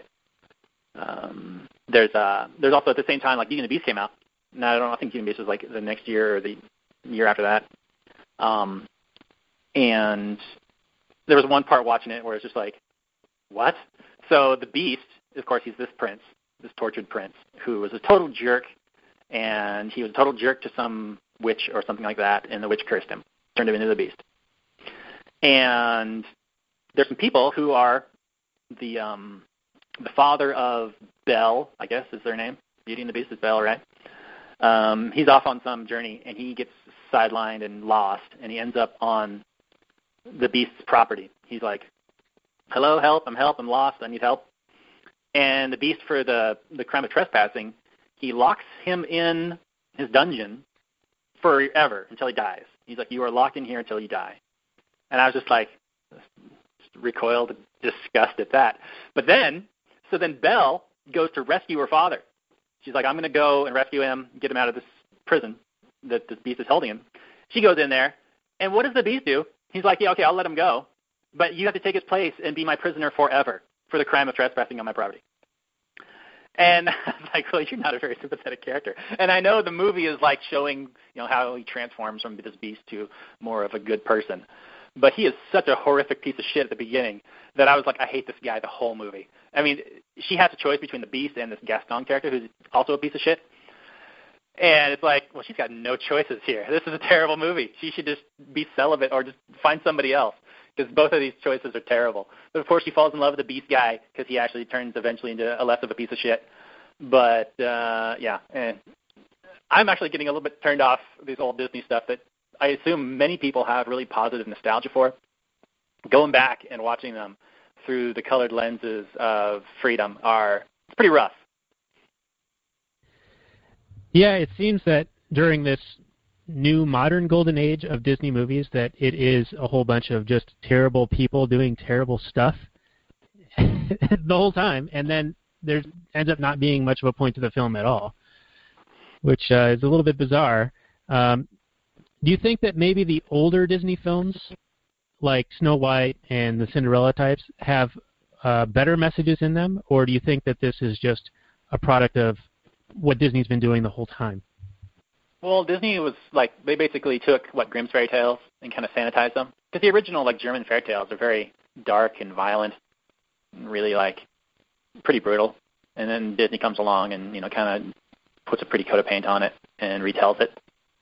Um, there's uh, there's also at the same time, like Beauty and the Beast came out. No, I don't I think Beauty and the Beast was like the next year or the year after that. Um, and there was one part watching it where it's just like, what? So the Beast, of course, he's this prince, this tortured prince, who was a total jerk, and he was a total jerk to some witch or something like that, and the witch cursed him, turned him into the Beast. And there's some people who are the um, the father of Belle, I guess is their name. Beauty and the Beast is Belle, right? Um, he's off on some journey, and he gets sidelined and lost, and he ends up on the Beast's property. He's like, hello, help, I'm help, I'm lost, I need help. And the Beast, for the, the crime of trespassing, he locks him in his dungeon forever until he dies. He's like, you are locked in here until you die. And I was just like, just recoiled, disgust at that. But then, so then Belle goes to rescue her father. She's like, I'm going to go and rescue him, get him out of this prison that this Beast is holding him. She goes in there, and what does the Beast do? He's like, yeah, okay, I'll let him go, but you have to take his place and be my prisoner forever for the crime of trespassing on my property. And I was like, well, you're not a very sympathetic character. And I know the movie is like showing, you know, how he transforms from this Beast to more of a good person. But he is such a horrific piece of shit at the beginning that I was like, I hate this guy the whole movie. I mean, she has a choice between the Beast and this Gaston character who's also a piece of shit. And it's like, well, she's got no choices here. This is a terrible movie. She should just be celibate or just find somebody else, because both of these choices are terrible. But, of course, she falls in love with the Beast guy because he actually turns eventually into a less of a piece of shit. But, uh, yeah, eh. I'm actually getting a little bit turned off this old Disney stuff that I assume many people have really positive nostalgia for. Going back and watching them through the colored lenses of freedom are it's pretty rough. Yeah, it seems that during this new modern golden age of Disney movies that it is a whole bunch of just terrible people doing terrible stuff the whole time, and then there ends up not being much of a point to the film at all, which uh, is a little bit bizarre. Um, do you think that maybe the older Disney films, like Snow White and the Cinderella types, have uh, better messages in them, or do you think that this is just a product of what Disney's been doing the whole time? Well, Disney was like, they basically took, what, Grimm's fairy tales and kind of sanitized them. Because the original, like, German fairy tales are very dark and violent and really, like, pretty brutal. And then Disney comes along and, you know, kind of puts a pretty coat of paint on it and retells it.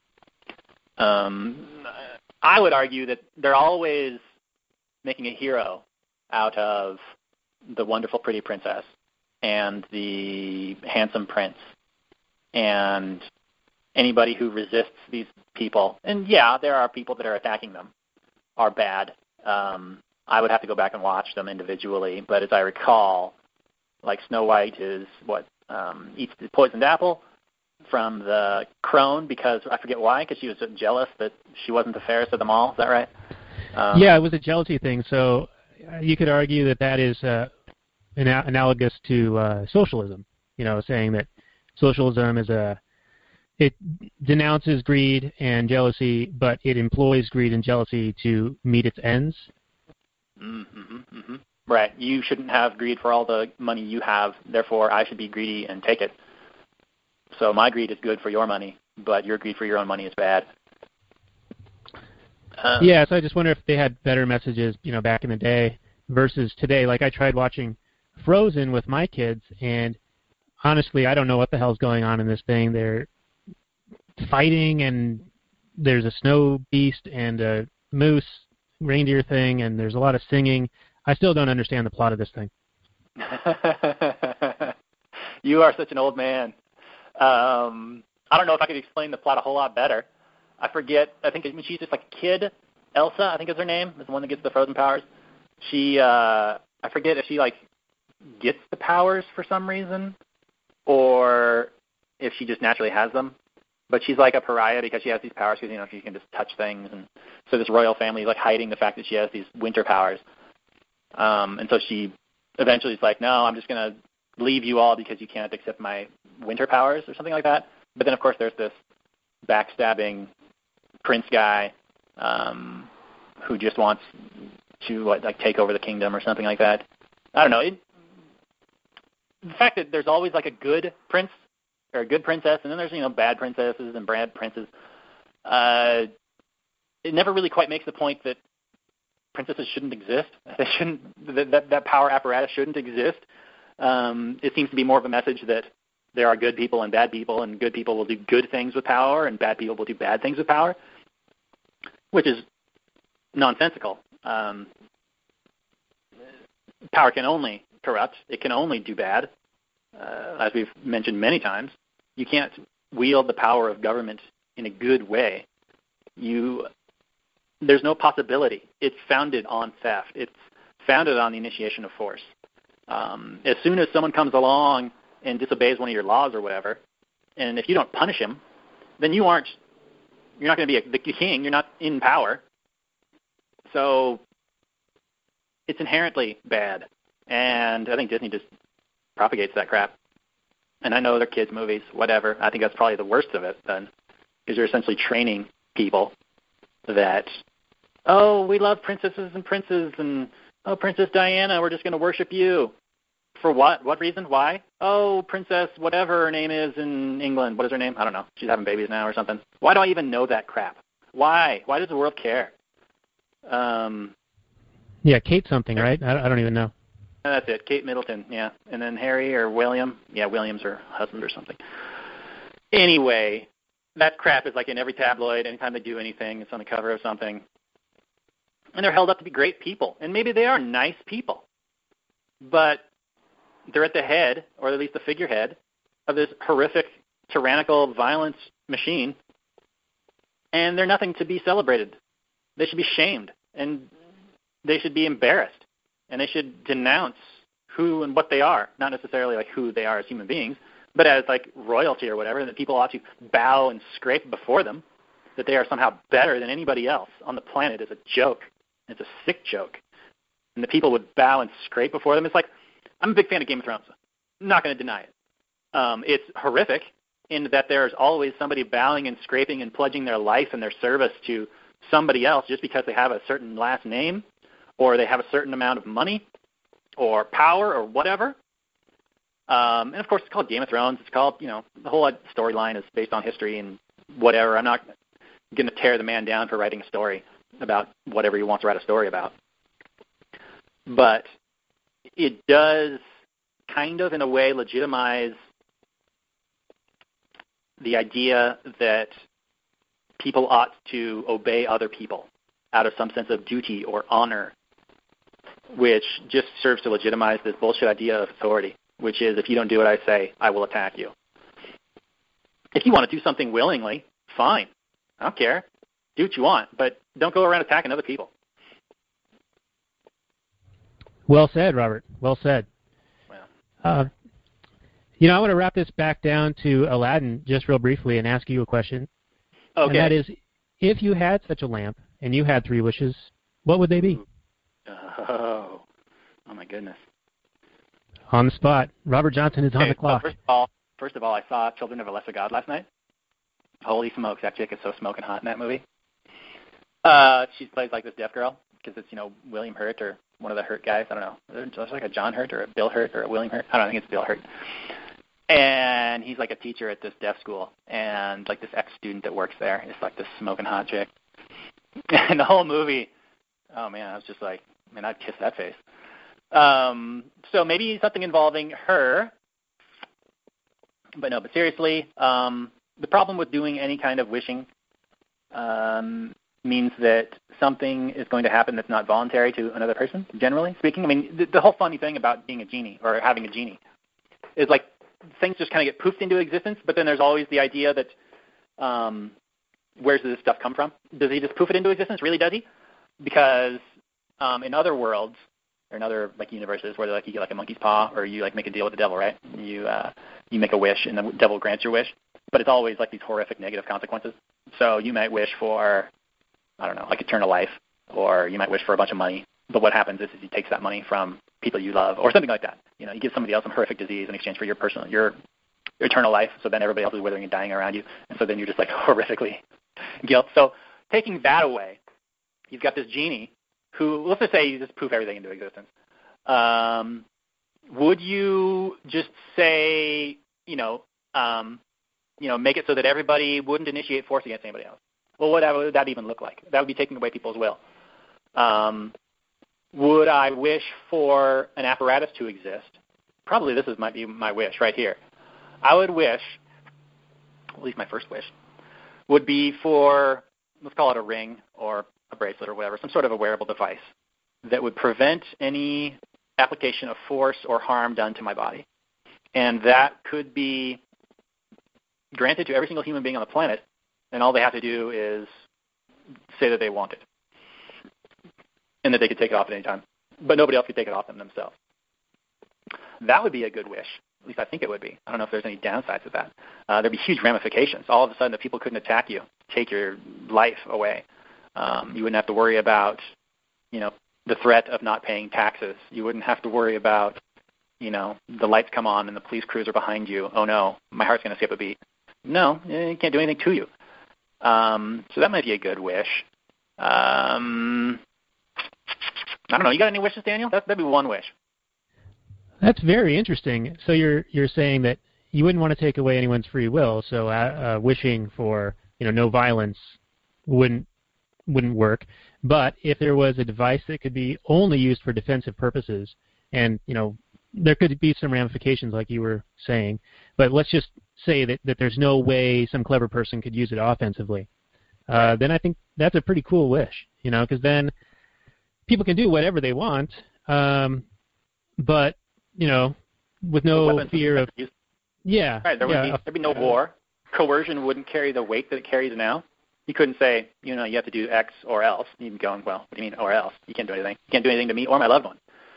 Um, I would argue that they're always making a hero out of the wonderful, pretty princess and the handsome prince and anybody who resists these people. And, yeah, there are people that are attacking them are bad. Um, I would have to go back and watch them individually, but as I recall, like Snow White is what um, eats the poisoned apple from the crone because I forget why, because she was jealous that she wasn't the fairest of them all. Is that right? Um, yeah, it was a jealousy thing. So uh, you could argue that that is uh, ana- analogous to uh, socialism. You know, saying that socialism is a it denounces greed and jealousy, but it employs greed and jealousy to meet its ends. Mm-hmm, mm-hmm. Right. You shouldn't have greed for all the money you have. Therefore, I should be greedy and take it. So my greed is good for your money, but your greed for your own money is bad. Um, yeah, so I just wonder if they had better messages, you know, back in the day versus today. Like I tried watching Frozen with my kids, and honestly, I don't know what the hell's going on in this thing. They're fighting, and there's a snow beast and a moose reindeer thing, and there's a lot of singing. I still don't understand the plot of this thing. You are such an old man. Um, I don't know if I could explain the plot a whole lot better. I forget. I think she's just like a kid. Elsa, I think is her name, is the one that gets the frozen powers. She, uh, I forget if she like gets the powers for some reason, or if she just naturally has them. But she's like a pariah because she has these powers because, you know, she can just touch things. And so this royal family is like hiding the fact that she has these winter powers. Um, and so she eventually is like, no, I'm just going to leave you all because you can't accept my winter powers or something like that. But then, of course, there's this backstabbing prince guy um, who just wants to what, like take over the kingdom or something like that. I don't know. It, the fact that there's always like a good prince or a good princess, and then there's, you know, bad princesses and bad princes. Uh, it never really quite makes the point that princesses shouldn't exist. They shouldn't. That that, that power apparatus shouldn't exist. Um, it seems to be more of a message that there are good people and bad people, and good people will do good things with power, and bad people will do bad things with power, which is nonsensical. Um, power can only corrupt. It can only do bad. Uh, as we've mentioned many times, you can't wield the power of government in a good way. You, there's no possibility. It's founded on theft. It's founded on the initiation of force. Um, as soon as someone comes along and disobeys one of your laws or whatever, and if you don't punish him, then you aren't, you're not going to be a, the king. You're not in power. So it's inherently bad. And I think Disney just propagates that crap. And I know they're kids' movies, whatever. I think that's probably the worst of it then, because you're essentially training people that, oh, we love princesses and princes, and, oh, Princess Diana, we're just going to worship you. For what? What reason? Why? Oh, Princess whatever her name is in England. What is her name? I don't know. She's having babies now or something. Why do I even know that crap? Why? Why does the world care? Um, yeah, Kate something, right? I, I don't even know. That's it, Kate Middleton, yeah. And then Harry or William. Yeah, William's her husband or something. Anyway, that crap is like in every tabloid. Anytime they do anything, it's on the cover of something. And they're held up to be great people. And maybe they are nice people. But they're at the head, or at least the figurehead, of this horrific, tyrannical violence machine. And they're nothing to be celebrated. They should be shamed. And they should be embarrassed. And they should denounce who and what they are, not necessarily like who they are as human beings, but as like royalty or whatever, that people ought to bow and scrape before them, that they are somehow better than anybody else on the planet is a joke. It's a sick joke. And the people would bow and scrape before them. It's like, I'm a big fan of Game of Thrones. I'm not going to deny it. Um, it's horrific in that there's always somebody bowing and scraping and pledging their life and their service to somebody else just because they have a certain last name, or they have a certain amount of money or power or whatever. Um, and, of course, it's called Game of Thrones. It's called, you know, the whole storyline is based on history and whatever. I'm not going to tear the man down for writing a story about whatever he wants to write a story about. But it does kind of, in a way, legitimize the idea that people ought to obey other people out of some sense of duty or honor, which just serves to legitimize this bullshit idea of authority, which is if you don't do what I say, I will attack you. If you want to do something willingly, fine. I don't care. Do what you want, but don't go around attacking other people. Well said, Robert. Well said. Well, Uh, you know, I want to wrap this back down to Aladdin just real briefly and ask you a question. Okay. And that is, if you had such a lamp and you had three wishes, what would they be? Oh, oh my goodness. On the spot. Robert Johnson is on Okay, the clock. So first of all, first of all, I saw Children of a Lesser God last night. Holy smokes, that chick is so smoking hot in that movie. Uh, she plays like this deaf girl because it's, you know, William Hurt or one of the Hurt guys. I don't know. It's like a John Hurt or a Bill Hurt or a William Hurt. I don't know, I think it's Bill Hurt. And he's like a teacher at this deaf school, and like this ex-student that works there is like this smoking hot chick. And the whole movie, oh man, I was just like, man, I'd kiss that face. Um, so maybe something involving her. But no, but seriously, um, the problem with doing any kind of wishing um, means that something is going to happen that's not voluntary to another person, generally speaking. I mean, the, the whole funny thing about being a genie or having a genie is like things just kind of get poofed into existence, but then there's always the idea that um, where does this stuff come from? Does he just poof it into existence? Really, does he? Because um, in other worlds, or in other like universes where like you get like a monkey's paw, or you like make a deal with the devil, right? You uh, you make a wish, and the devil grants your wish, but it's always like these horrific negative consequences. So you might wish for, I don't know, like eternal life, or you might wish for a bunch of money. But what happens is, is he takes that money from people you love, or something like that. You know, you give somebody else some horrific disease in exchange for your personal, your eternal life. So then everybody else is withering and dying around you, and so then you're just like horrifically guilt. So taking that away, you've got this genie who, let's just say you just poof everything into existence. Um, would you just say, you know, um, you know, make it so that everybody wouldn't initiate force against anybody else? Well, what would that even look like? That would be taking away people's will. Um, would I wish for an apparatus to exist? Probably this is might be my wish right here. I would wish, at least my first wish, would be for, let's call it a ring or a bracelet or whatever, some sort of a wearable device that would prevent any application of force or harm done to my body. And that could be granted to every single human being on the planet, and all they have to do is say that they want it and that they could take it off at any time. But nobody else could take it off them themselves. That would be a good wish. At least I think it would be. I don't know if there's any downsides to that. Uh, there'd be huge ramifications. All of a sudden, the people couldn't attack you, take your life away. Um, you wouldn't have to worry about, you know, the threat of not paying taxes. You wouldn't have to worry about, you know, the lights come on and the police cruiser behind you. Oh, no, my heart's going to skip a beat. No, you can't do anything to you. Um, so that might be a good wish. Um, I don't know. You got any wishes, Daniel? That, that'd be one wish. That's very interesting. So you're you're saying that you wouldn't want to take away anyone's free will. So uh, uh, wishing for, you know, no violence wouldn't wouldn't work. But if there was a device that could be only used for defensive purposes, and, you know, there could be some ramifications like you were saying, but let's just say that, that there's no way some clever person could use it offensively, uh, then I think that's a pretty cool wish, you know, because then people can do whatever they want, um, but, you know, with no fear of... Yeah. Right, there would yeah, be, there'd be no war. Coercion wouldn't carry the weight that it carries now. You couldn't say, you know, you have to do X or else. You'd be going, well, what do you mean or else? You can't do anything. You can't do anything to me or my loved one.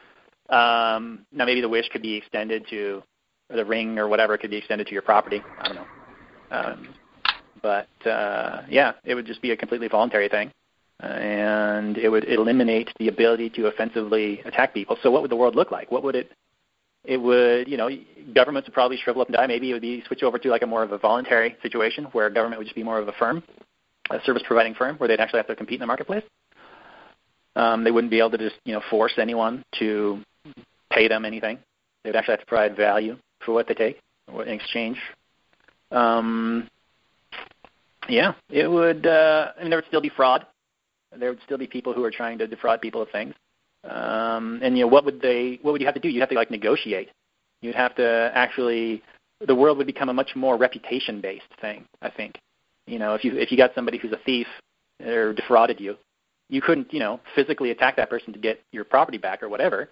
Um, now, maybe the wish could be extended to, or the ring or whatever could be extended to your property. I don't know. Um, but, uh, yeah, it would just be a completely voluntary thing. Uh, and it would eliminate the ability to offensively attack people. So what would the world look like? What would it, it would, you know, governments would probably shrivel up and die. Maybe it would be switch over to like a more of a voluntary situation where government would just be more of a firm, a service-providing firm, where they'd actually have to compete in the marketplace. Um, they wouldn't be able to just, you know, force anyone to pay them anything. They would actually have to provide value for what they take in exchange. Um, yeah, it would. Uh, I mean, there would still be fraud. There would still be people who are trying to defraud people of things. Um, and you know, what would they? What would you have to do? You'd have to like negotiate. You'd have to actually. The world would become a much more reputation-based thing, I think. You know, if you if you got somebody who's a thief or defrauded you, you couldn't, you know, physically attack that person to get your property back or whatever.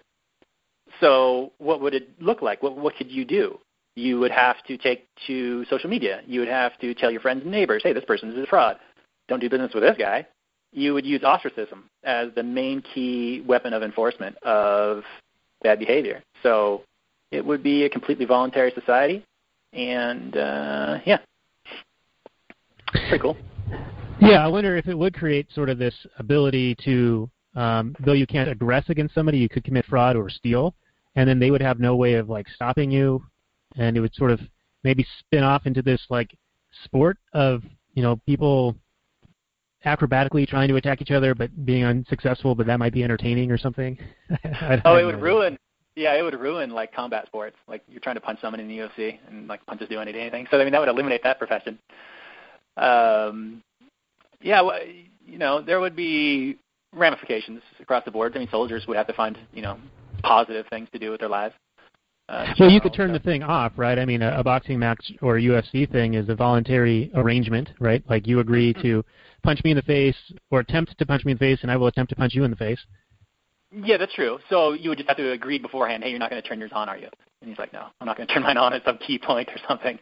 So what would it look like? What what could you do? You would have to take to social media. You would have to tell your friends and neighbors, hey, this person is a fraud. Don't do business with this guy. You would use ostracism as the main key weapon of enforcement of bad behavior. So it would be a completely voluntary society, and uh, yeah, pretty cool. Yeah, I wonder if it would create sort of this ability to, um, though you can't aggress against somebody, you could commit fraud or steal, and then they would have no way of like stopping you, and it would sort of maybe spin off into this like sport of, you know, people acrobatically trying to attack each other but being unsuccessful, but that might be entertaining or something. I, oh, I it would know. ruin. Yeah, it would ruin like combat sports. Like you're trying to punch someone in the U F C, and like punches do anything. So I mean, that would eliminate that profession. Um, yeah, well, you know, there would be ramifications across the board. I mean, soldiers would have to find, you know, positive things to do with their lives. Uh, well, you general, could turn so. the thing off, right? I mean, a, a boxing match or a U F C thing is a voluntary arrangement, right? Like you agree to punch me in the face or attempt to punch me in the face, and I will attempt to punch you in the face. Yeah, that's true. So you would just have to agree beforehand, hey, you're not going to turn yours on, are you? And he's like, no, I'm not going to turn mine on at some key point or something.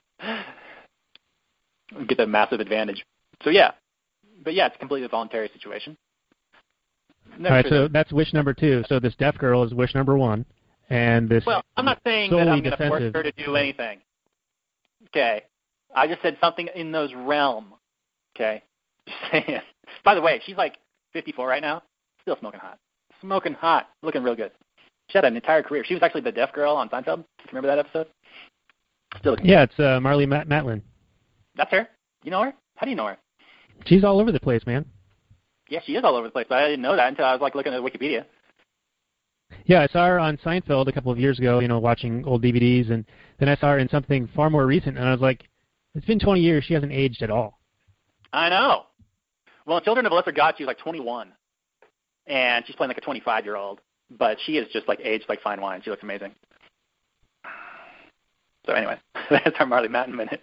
Get that massive advantage. So, yeah. But, yeah, it's a completely voluntary situation. Never All right, sure so that. that's wish number two. So this deaf girl is wish number one. And this Well, I'm not saying that I'm going to force her to do anything. Okay. I just said something in those realm. Okay. Just saying. By the way, she's like fifty-four right now. Still smoking hot. Smoking hot. Looking real good. She had an entire career. She was actually the deaf girl on Seinfeld. Remember that episode? Still looking Yeah, it's uh, Marlee Mat- Matlin. That's her. You know her? How do you know her? She's all over the place, man. Yeah, she is all over the place, but I didn't know that until I was like looking at Wikipedia. Yeah, I saw her on Seinfeld a couple of years ago, you know, watching old D V Ds, and then I saw her in something far more recent, and I was like, it's been twenty years, she hasn't aged at all. I know. Well, in Children of a Lesser God, she was like twenty-one, and she's playing like a twenty-five-year-old, but she is just like aged like fine wine. She looks amazing. So anyway, that's our Marlee Matlin minute.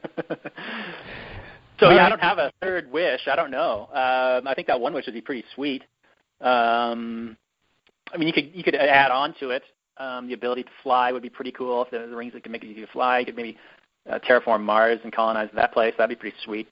So yeah, I don't have a third wish. I don't know. Um, I think that one wish would be pretty sweet. Um, I mean, you could you could add on to it. Um, the ability to fly would be pretty cool. If there's rings that can make it easy to fly, you could maybe uh, terraform Mars and colonize that place. That'd be pretty sweet.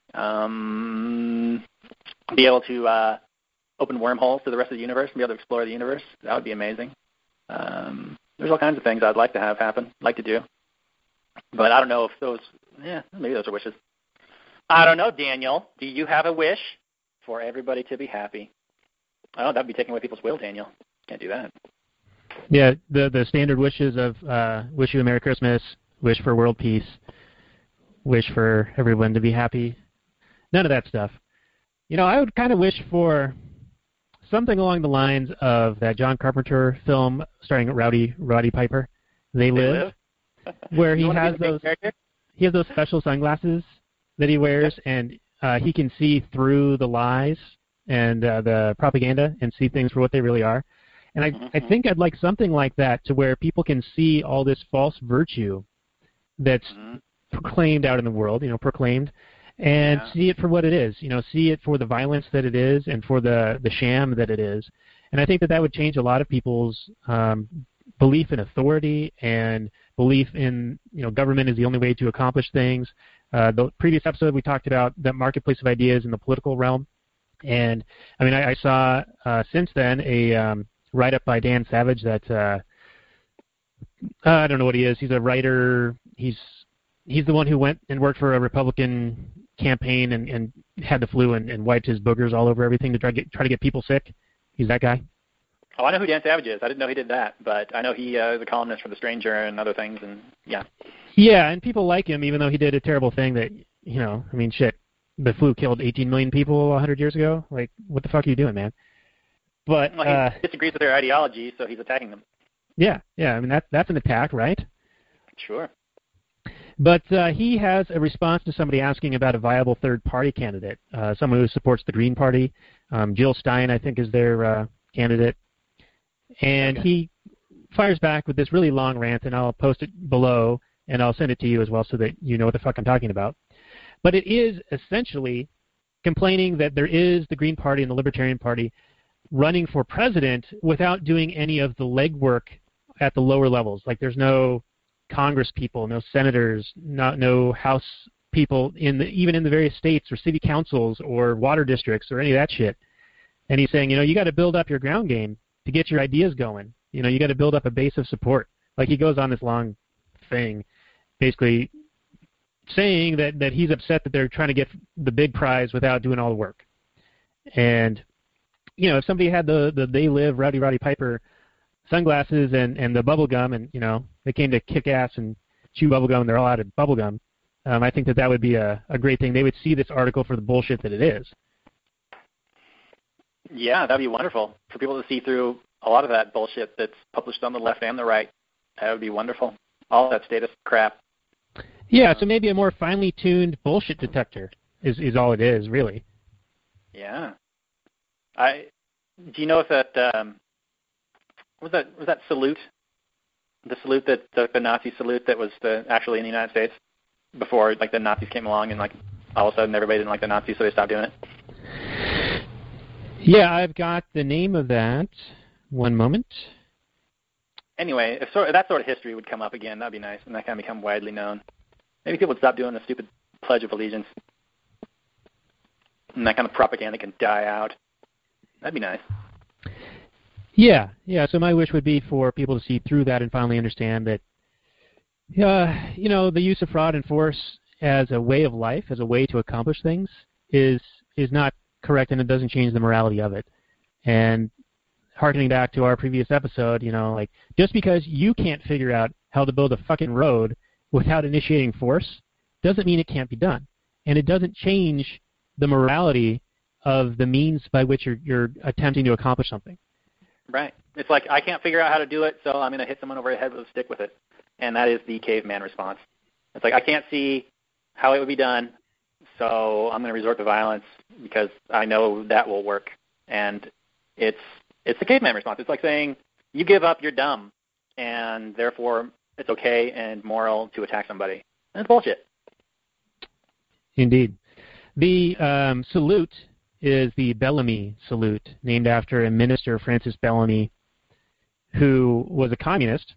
Um, be able to uh, open wormholes to the rest of the universe and be able to explore the universe. That would be amazing. Um, there's all kinds of things I'd like to have happen, like to do. But I don't know if those, yeah, maybe those are wishes. I don't know, Daniel. Do you have a wish for everybody to be happy? I don't know, that'd be taking away people's will, Daniel. Can't do that. Yeah, the the standard wishes of uh, wish you a Merry Christmas, wish for world peace, wish for everyone to be happy. None of that stuff. You know, I would kind of wish for something along the lines of that John Carpenter film starring Rowdy Roddy Piper, They, they Live, live? where he has those he has those special sunglasses that he wears, yep. and uh, he can see through the lies and uh, the propaganda and see things for what they really are. And I, mm-hmm. I think I'd like something like that to where people can see all this false virtue that's mm-hmm. proclaimed out in the world, you know, proclaimed, and yeah. see it for what it is, you know, see it for the violence that it is and for the, the sham that it is. And I think that that would change a lot of people's um, belief in authority and belief in, you know, government is the only way to accomplish things. Uh, the previous episode we talked about the marketplace of ideas in the political realm. And, I mean, I, I saw uh, since then a um, write-up by Dan Savage that, uh, uh, I don't know what he is. He's a writer. He's he's the one who went and worked for a Republican campaign and, and had the flu and, and wiped his boogers all over everything to try to get, try to get people sick. He's that guy. Oh, I know who Dan Savage is. I didn't know he did that, but I know he uh, is a columnist for The Stranger and other things, and yeah. Yeah, and people like him, even though he did a terrible thing that, you know, I mean, shit, the flu killed eighteen million people one hundred years ago. Like, what the fuck are you doing, man? But well, he uh, disagrees with their ideology, so he's attacking them. Yeah, yeah, I mean, that, that's an attack, right? Sure. But uh, he has a response to somebody asking about a viable third-party candidate, uh, someone who supports the Green Party. Um, Jill Stein, I think, is their uh, candidate. And okay. he fires back with this really long rant, and I'll post it below, and I'll send it to you as well so that you know what the fuck I'm talking about. But it is essentially complaining that there is the Green Party and the Libertarian Party running for president without doing any of the legwork at the lower levels. Like there's no Congress people, no senators, not no House people in the, even in the various states or city councils or water districts or any of that shit. And he's saying, you know, you got to build up your ground game to get your ideas going. You know, you got to build up a base of support Like he goes on this long thing, basically saying that, that he's upset that they're trying to get the big prize without doing all the work. And, you know, if somebody had the, the They Live Rowdy Roddy Piper sunglasses and, and the bubble gum and, you know, they came to kick ass and chew bubble gum and they're all out of bubble gum, um, I think that that would be a, a great thing. They would see this article for the bullshit that it is. Yeah, that'd be wonderful for people to see through a lot of that bullshit that's published on the left and the right. That would be wonderful. All that status crap. Yeah, so maybe a more finely tuned bullshit detector is, is all it is, really. Yeah. I do you know if that um, was that was that salute, the salute that the, the Nazi salute that was the, actually in the United States before like the Nazis came along and like all of a sudden everybody didn't like the Nazis so they stopped doing it. Yeah, I've got the name of that. One moment. Anyway, if, sort of, if that sort of history would come up again, that'd be nice, and that kind of become widely known. Maybe people would stop doing the stupid Pledge of Allegiance, and that kind of propaganda can die out. That'd be nice. Yeah, yeah. So my wish would be for people to see through that and finally understand that, uh, you know, the use of fraud and force as a way of life, as a way to accomplish things, is is not correct, and it doesn't change the morality of it. And harkening back to our previous episode, you know, like just because you can't figure out how to build a fucking road without initiating force doesn't mean it can't be done, and it doesn't change the morality of the means by which you're, you're attempting to accomplish something. Right. It's like I can't figure out how to do it, so I'm going to hit someone over the head with a stick with it, and that is the caveman response. It's like I can't see how it would be done, so I'm going to resort to violence because I know that will work, and it's it's the caveman response. It's like saying you give up, you're dumb, and therefore it's okay and moral to attack somebody. And it's bullshit. Indeed. The um, salute is the Bellamy salute, named after a minister, Francis Bellamy, who was a communist,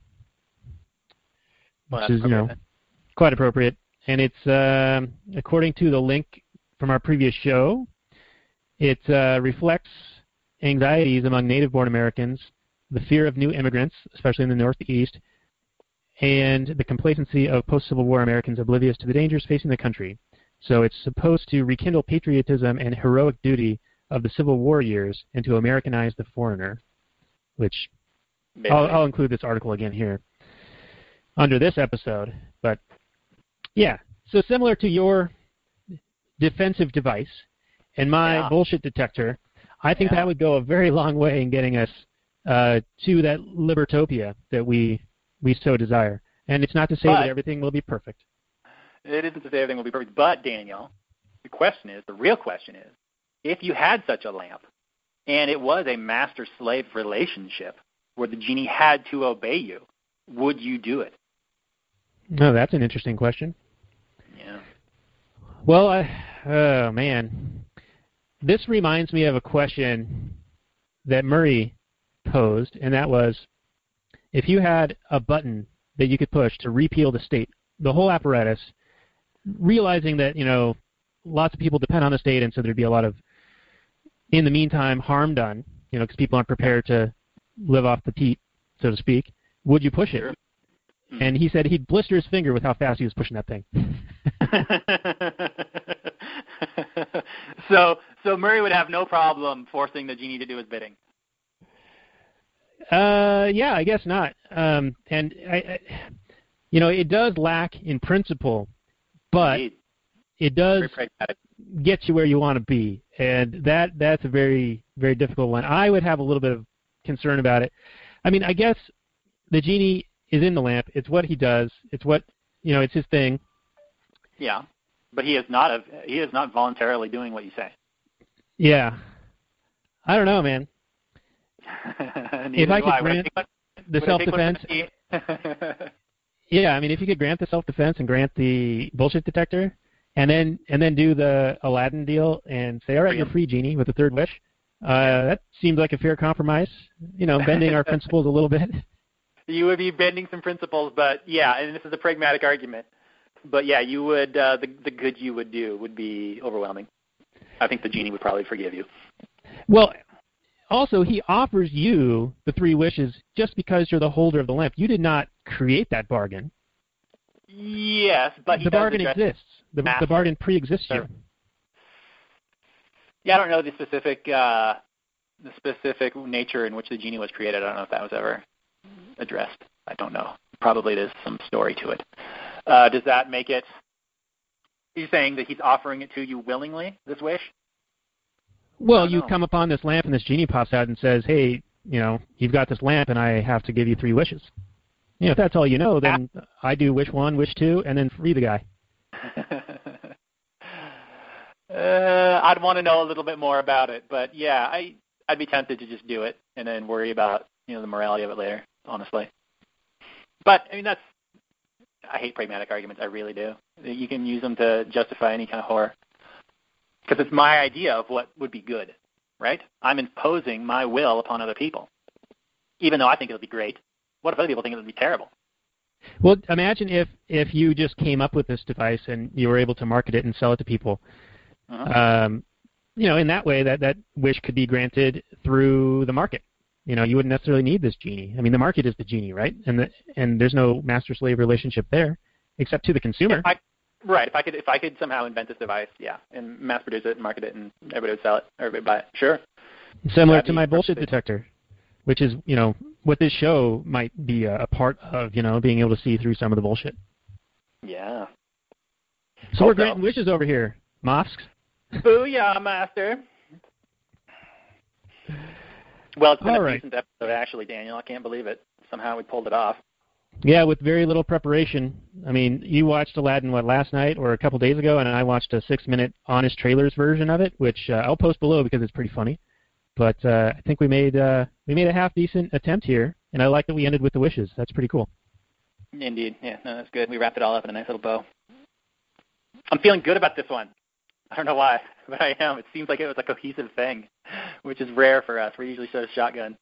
Well, which is, you know, quite appropriate. And it's, uh, according to the link from our previous show, it uh, reflects anxieties among native-born Americans, the fear of new immigrants, especially in the Northeast, and the complacency of post-Civil War Americans oblivious to the dangers facing the country. So it's supposed to rekindle patriotism and heroic duty of the Civil War years and to Americanize the foreigner, which I'll, I'll include this article again here under this episode. But, yeah, so similar to your defensive device and my yeah. bullshit detector, I think yeah. that would go a very long way in getting us uh, to that libertopia that we we so desire. And it's not to say but, that everything will be perfect. It isn't to say everything will be perfect. But, Daniel, the question is, the real question is, if you had such a lamp and it was a master-slave relationship where the genie had to obey you, would you do it? No, that's an interesting question. Yeah. Well, I, oh, man. This reminds me of a question that Murray posed, and that was, if you had a button that you could push to repeal the state, the whole apparatus, realizing that, you know, lots of people depend on the state, and so there'd be a lot of, in the meantime, harm done, you know, because people aren't prepared to live off the teat, so to speak, would you push it? Sure. And he said he'd blister his finger with how fast he was pushing that thing. so so Murray would have no problem forcing the genie to do his bidding. Uh, yeah, I guess not. Um, and I, I, you know, it does lack in principle, but Indeed. it does Very get you where you want to be, and that that's a very very difficult one. I would have a little bit of concern about it. I mean, I guess the genie is in the lamp. It's what he does. It's what, you know, it's his thing. Yeah, but he is not a, he is not voluntarily doing what you say. Yeah, I don't know, man. If I could grant the self-defense, yeah, I mean, if you could grant the self-defense and grant the bullshit detector, and then and then do the Aladdin deal and say, all right, you're free, genie, with the third wish. Uh, that seems like a fair compromise. You know, bending our principles a little bit. You would be bending some principles, but yeah, and this is a pragmatic argument. But yeah, you would uh, the the good you would do would be overwhelming. I think the genie would probably forgive you. Well, also, he offers you the three wishes just because you're the holder of the lamp. You did not create that bargain. Yes, but he the does bargain address exists. The, the bargain pre-exists you. Yeah, I don't know the specific uh, the specific nature in which the genie was created. I don't know if that was ever addressed. I don't know. Probably there's some story to it. Uh, does that make it? He's saying that he's offering it to you willingly, this wish? Well, you know. come upon this lamp and this genie pops out and says, hey, you know, you've got this lamp and I have to give you three wishes. You know, if that's all you know, then I do wish one, wish two, and then free the guy. uh, I'd want to know a little bit more about it, but yeah, I I'd be tempted to just do it and then worry about, you know, the morality of it later, honestly. But I mean, that's I hate pragmatic arguments. I really do. You can use them to justify any kind of horror because it's my idea of what would be good, right? I'm imposing my will upon other people, even though I think it'll be great. What if other people think it would be terrible? Well, imagine if, if you just came up with this device and you were able to market it and sell it to people. Uh-huh. Um, you know, in that way, that, that wish could be granted through the market. You know, you wouldn't necessarily need this genie. I mean, the market is the genie, right? And the, and there's no master-slave relationship there, except to the consumer. If I, right. If I could, if I could somehow invent this device, yeah, and mass-produce it and market it, and everybody would sell it, everybody would buy it. Sure. Similar That'd to my bullshit perfect. detector, which is, you know, what this show might be a, a part of, you know, being able to see through some of the bullshit. Yeah. So Hope we're so. granting wishes over here, Mosques. Booyah, Master. Well, it's been All a right. decent episode, actually, Daniel. I can't believe it. Somehow we pulled it off. Yeah, with very little preparation. I mean, you watched Aladdin, what, last night or a couple days ago, and I watched a six-minute Honest Trailers version of it, which uh, I'll post below because it's pretty funny. But uh, I think we made uh, we made a half-decent attempt here, and I like that we ended with the wishes. That's pretty cool. Indeed. Yeah, no, that's good. We wrapped it all up in a nice little bow. I'm feeling good about this one. I don't know why, but I am. It seems like it was a cohesive thing, which is rare for us. We're usually so shotgun.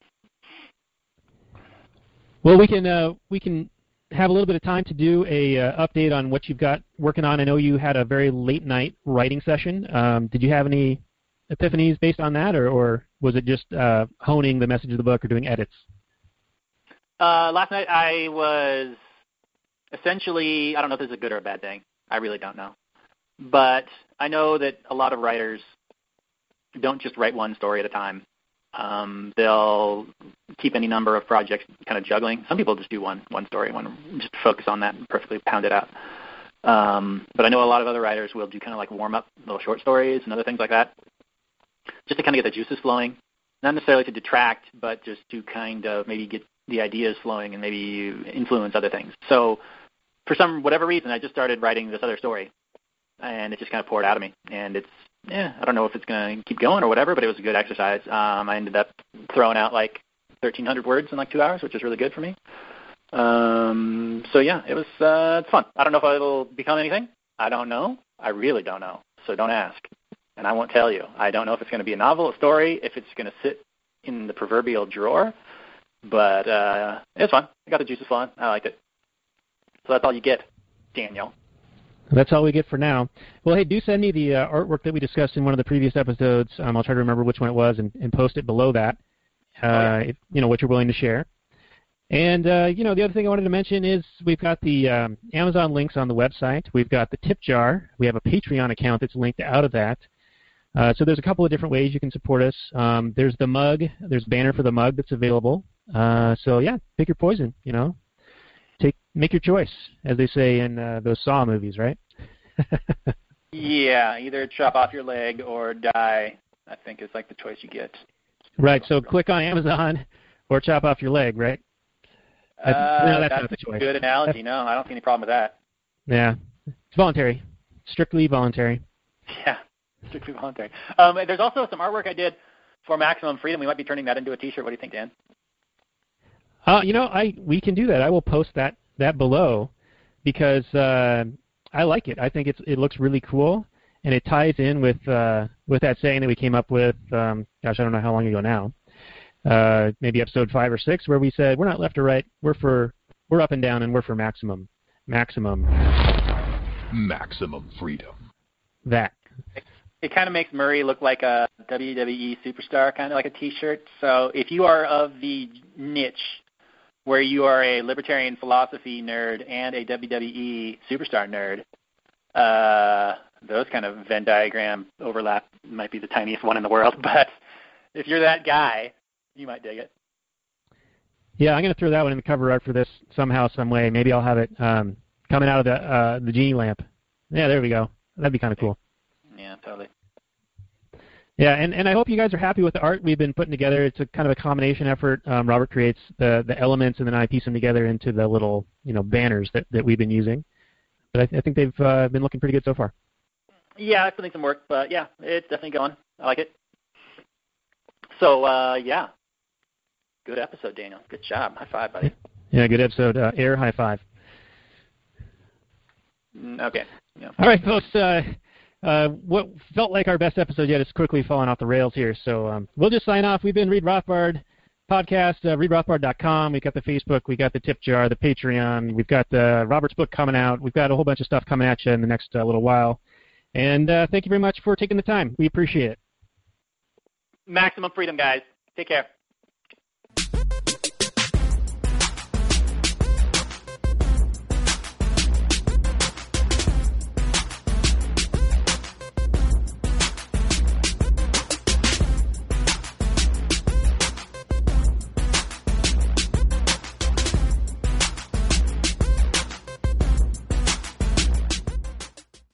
Well, we can uh, we can have a little bit of time to do a uh, update on what you've got working on. I know you had a very late night writing session. Um, did you have any epiphanies based on that, or, or was it just uh, honing the message of the book or doing edits? Uh, last night I was essentially, I don't know if this is a good or a bad thing. I really don't know. But I know that a lot of writers don't just write one story at a time. Um, they'll keep any number of projects kind of juggling. Some people just do one one story, one just focus on that and perfectly pound it out. Um, but I know a lot of other writers will do kind of like warm-up little short stories and other things like that, just to kind of get the juices flowing. Not necessarily to detract, but just to kind of maybe get the ideas flowing and maybe influence other things. So for some whatever reason, I just started writing this other story, and it just kind of poured out of me. And it's, yeah, I don't know if it's going to keep going or whatever, but it was a good exercise. Um, I ended up throwing out like thirteen hundred words in like two hours, which is really good for me. Um, so yeah, it was uh, it's fun. I don't know if it'll become anything. I don't know. I really don't know. So don't ask, and I won't tell you. I don't know if it's going to be a novel, a story, if it's going to sit in the proverbial drawer. But uh, it was fun. I got the juices flowing. I liked it. So that's all you get, Daniel. That's all we get for now. Well, hey, do send me the uh, artwork that we discussed in one of the previous episodes. Um, I'll try to remember which one it was and, and post it below that, uh, oh, yeah. if, you know, what you're willing to share. And, uh, you know, the other thing I wanted to mention is we've got the um, Amazon links on the website. We've got the tip jar. We have a Patreon account that's linked out of that. Uh, so there's a couple of different ways you can support us. Um, there's the mug. There's a banner for the mug that's available. Uh, so, yeah, pick your poison, you know. Take, make your choice, as they say in uh, those Saw movies, right? Yeah, either chop off your leg or die, I think is like the choice you get. Right, so click on Amazon or chop off your leg, right? Uh, no, that's, that's not the a choice. good analogy. No, I don't see any problem with that. Yeah, it's voluntary, strictly voluntary. Yeah, strictly voluntary. Um, there's also some artwork I did for Maximum Freedom. We might be turning that into a T-shirt. What do you think, Dan? Uh, you know, I we can do that. I will post that that below because uh, I like it. I think it's it looks really cool, and it ties in with uh, with that saying that we came up with. Um, gosh, I don't know how long ago now. Uh, maybe episode five or six, where we said we're not left or right. We're for we're up and down, and we're for maximum, maximum, maximum freedom. That. it kind of makes Murray look like a W W E superstar, kind of like a T-shirt. So if you are of the niche where you are a libertarian philosophy nerd and a W W E superstar nerd, uh, those kind of Venn diagram overlap might be the tiniest one in the world. But if you're that guy, you might dig it. Yeah, I'm going to throw that one in the cover art for this somehow, some way. Maybe I'll have it um, coming out of the uh, the genie lamp. Yeah, there we go. That'd be kind of cool. Yeah, totally. Yeah, and, and I hope you guys are happy with the art we've been putting together. It's a kind of a combination effort. Um, Robert creates the, the elements, and then I piece them together into the little you know banners that, that we've been using. But I, th- I think they've uh, been looking pretty good so far. Yeah, I still need some work, but yeah, it's definitely going. I like it. So, uh, yeah. Good episode, Daniel. Good job. High five, buddy. Yeah, good episode. Uh, air high five. Mm, okay. Yeah. All right, folks. Uh, uh, what felt like our best episode yet is quickly falling off the rails here. So um, we'll just sign off. We've been Reed Rothbard podcast, uh, reed rothbard dot com. We've got the Facebook. We've got the tip jar, the Patreon. We've got the Robert's book coming out. We've got a whole bunch of stuff coming at you in the next uh, little while. And uh, thank you very much for taking the time. We appreciate it. Maximum freedom, guys. Take care.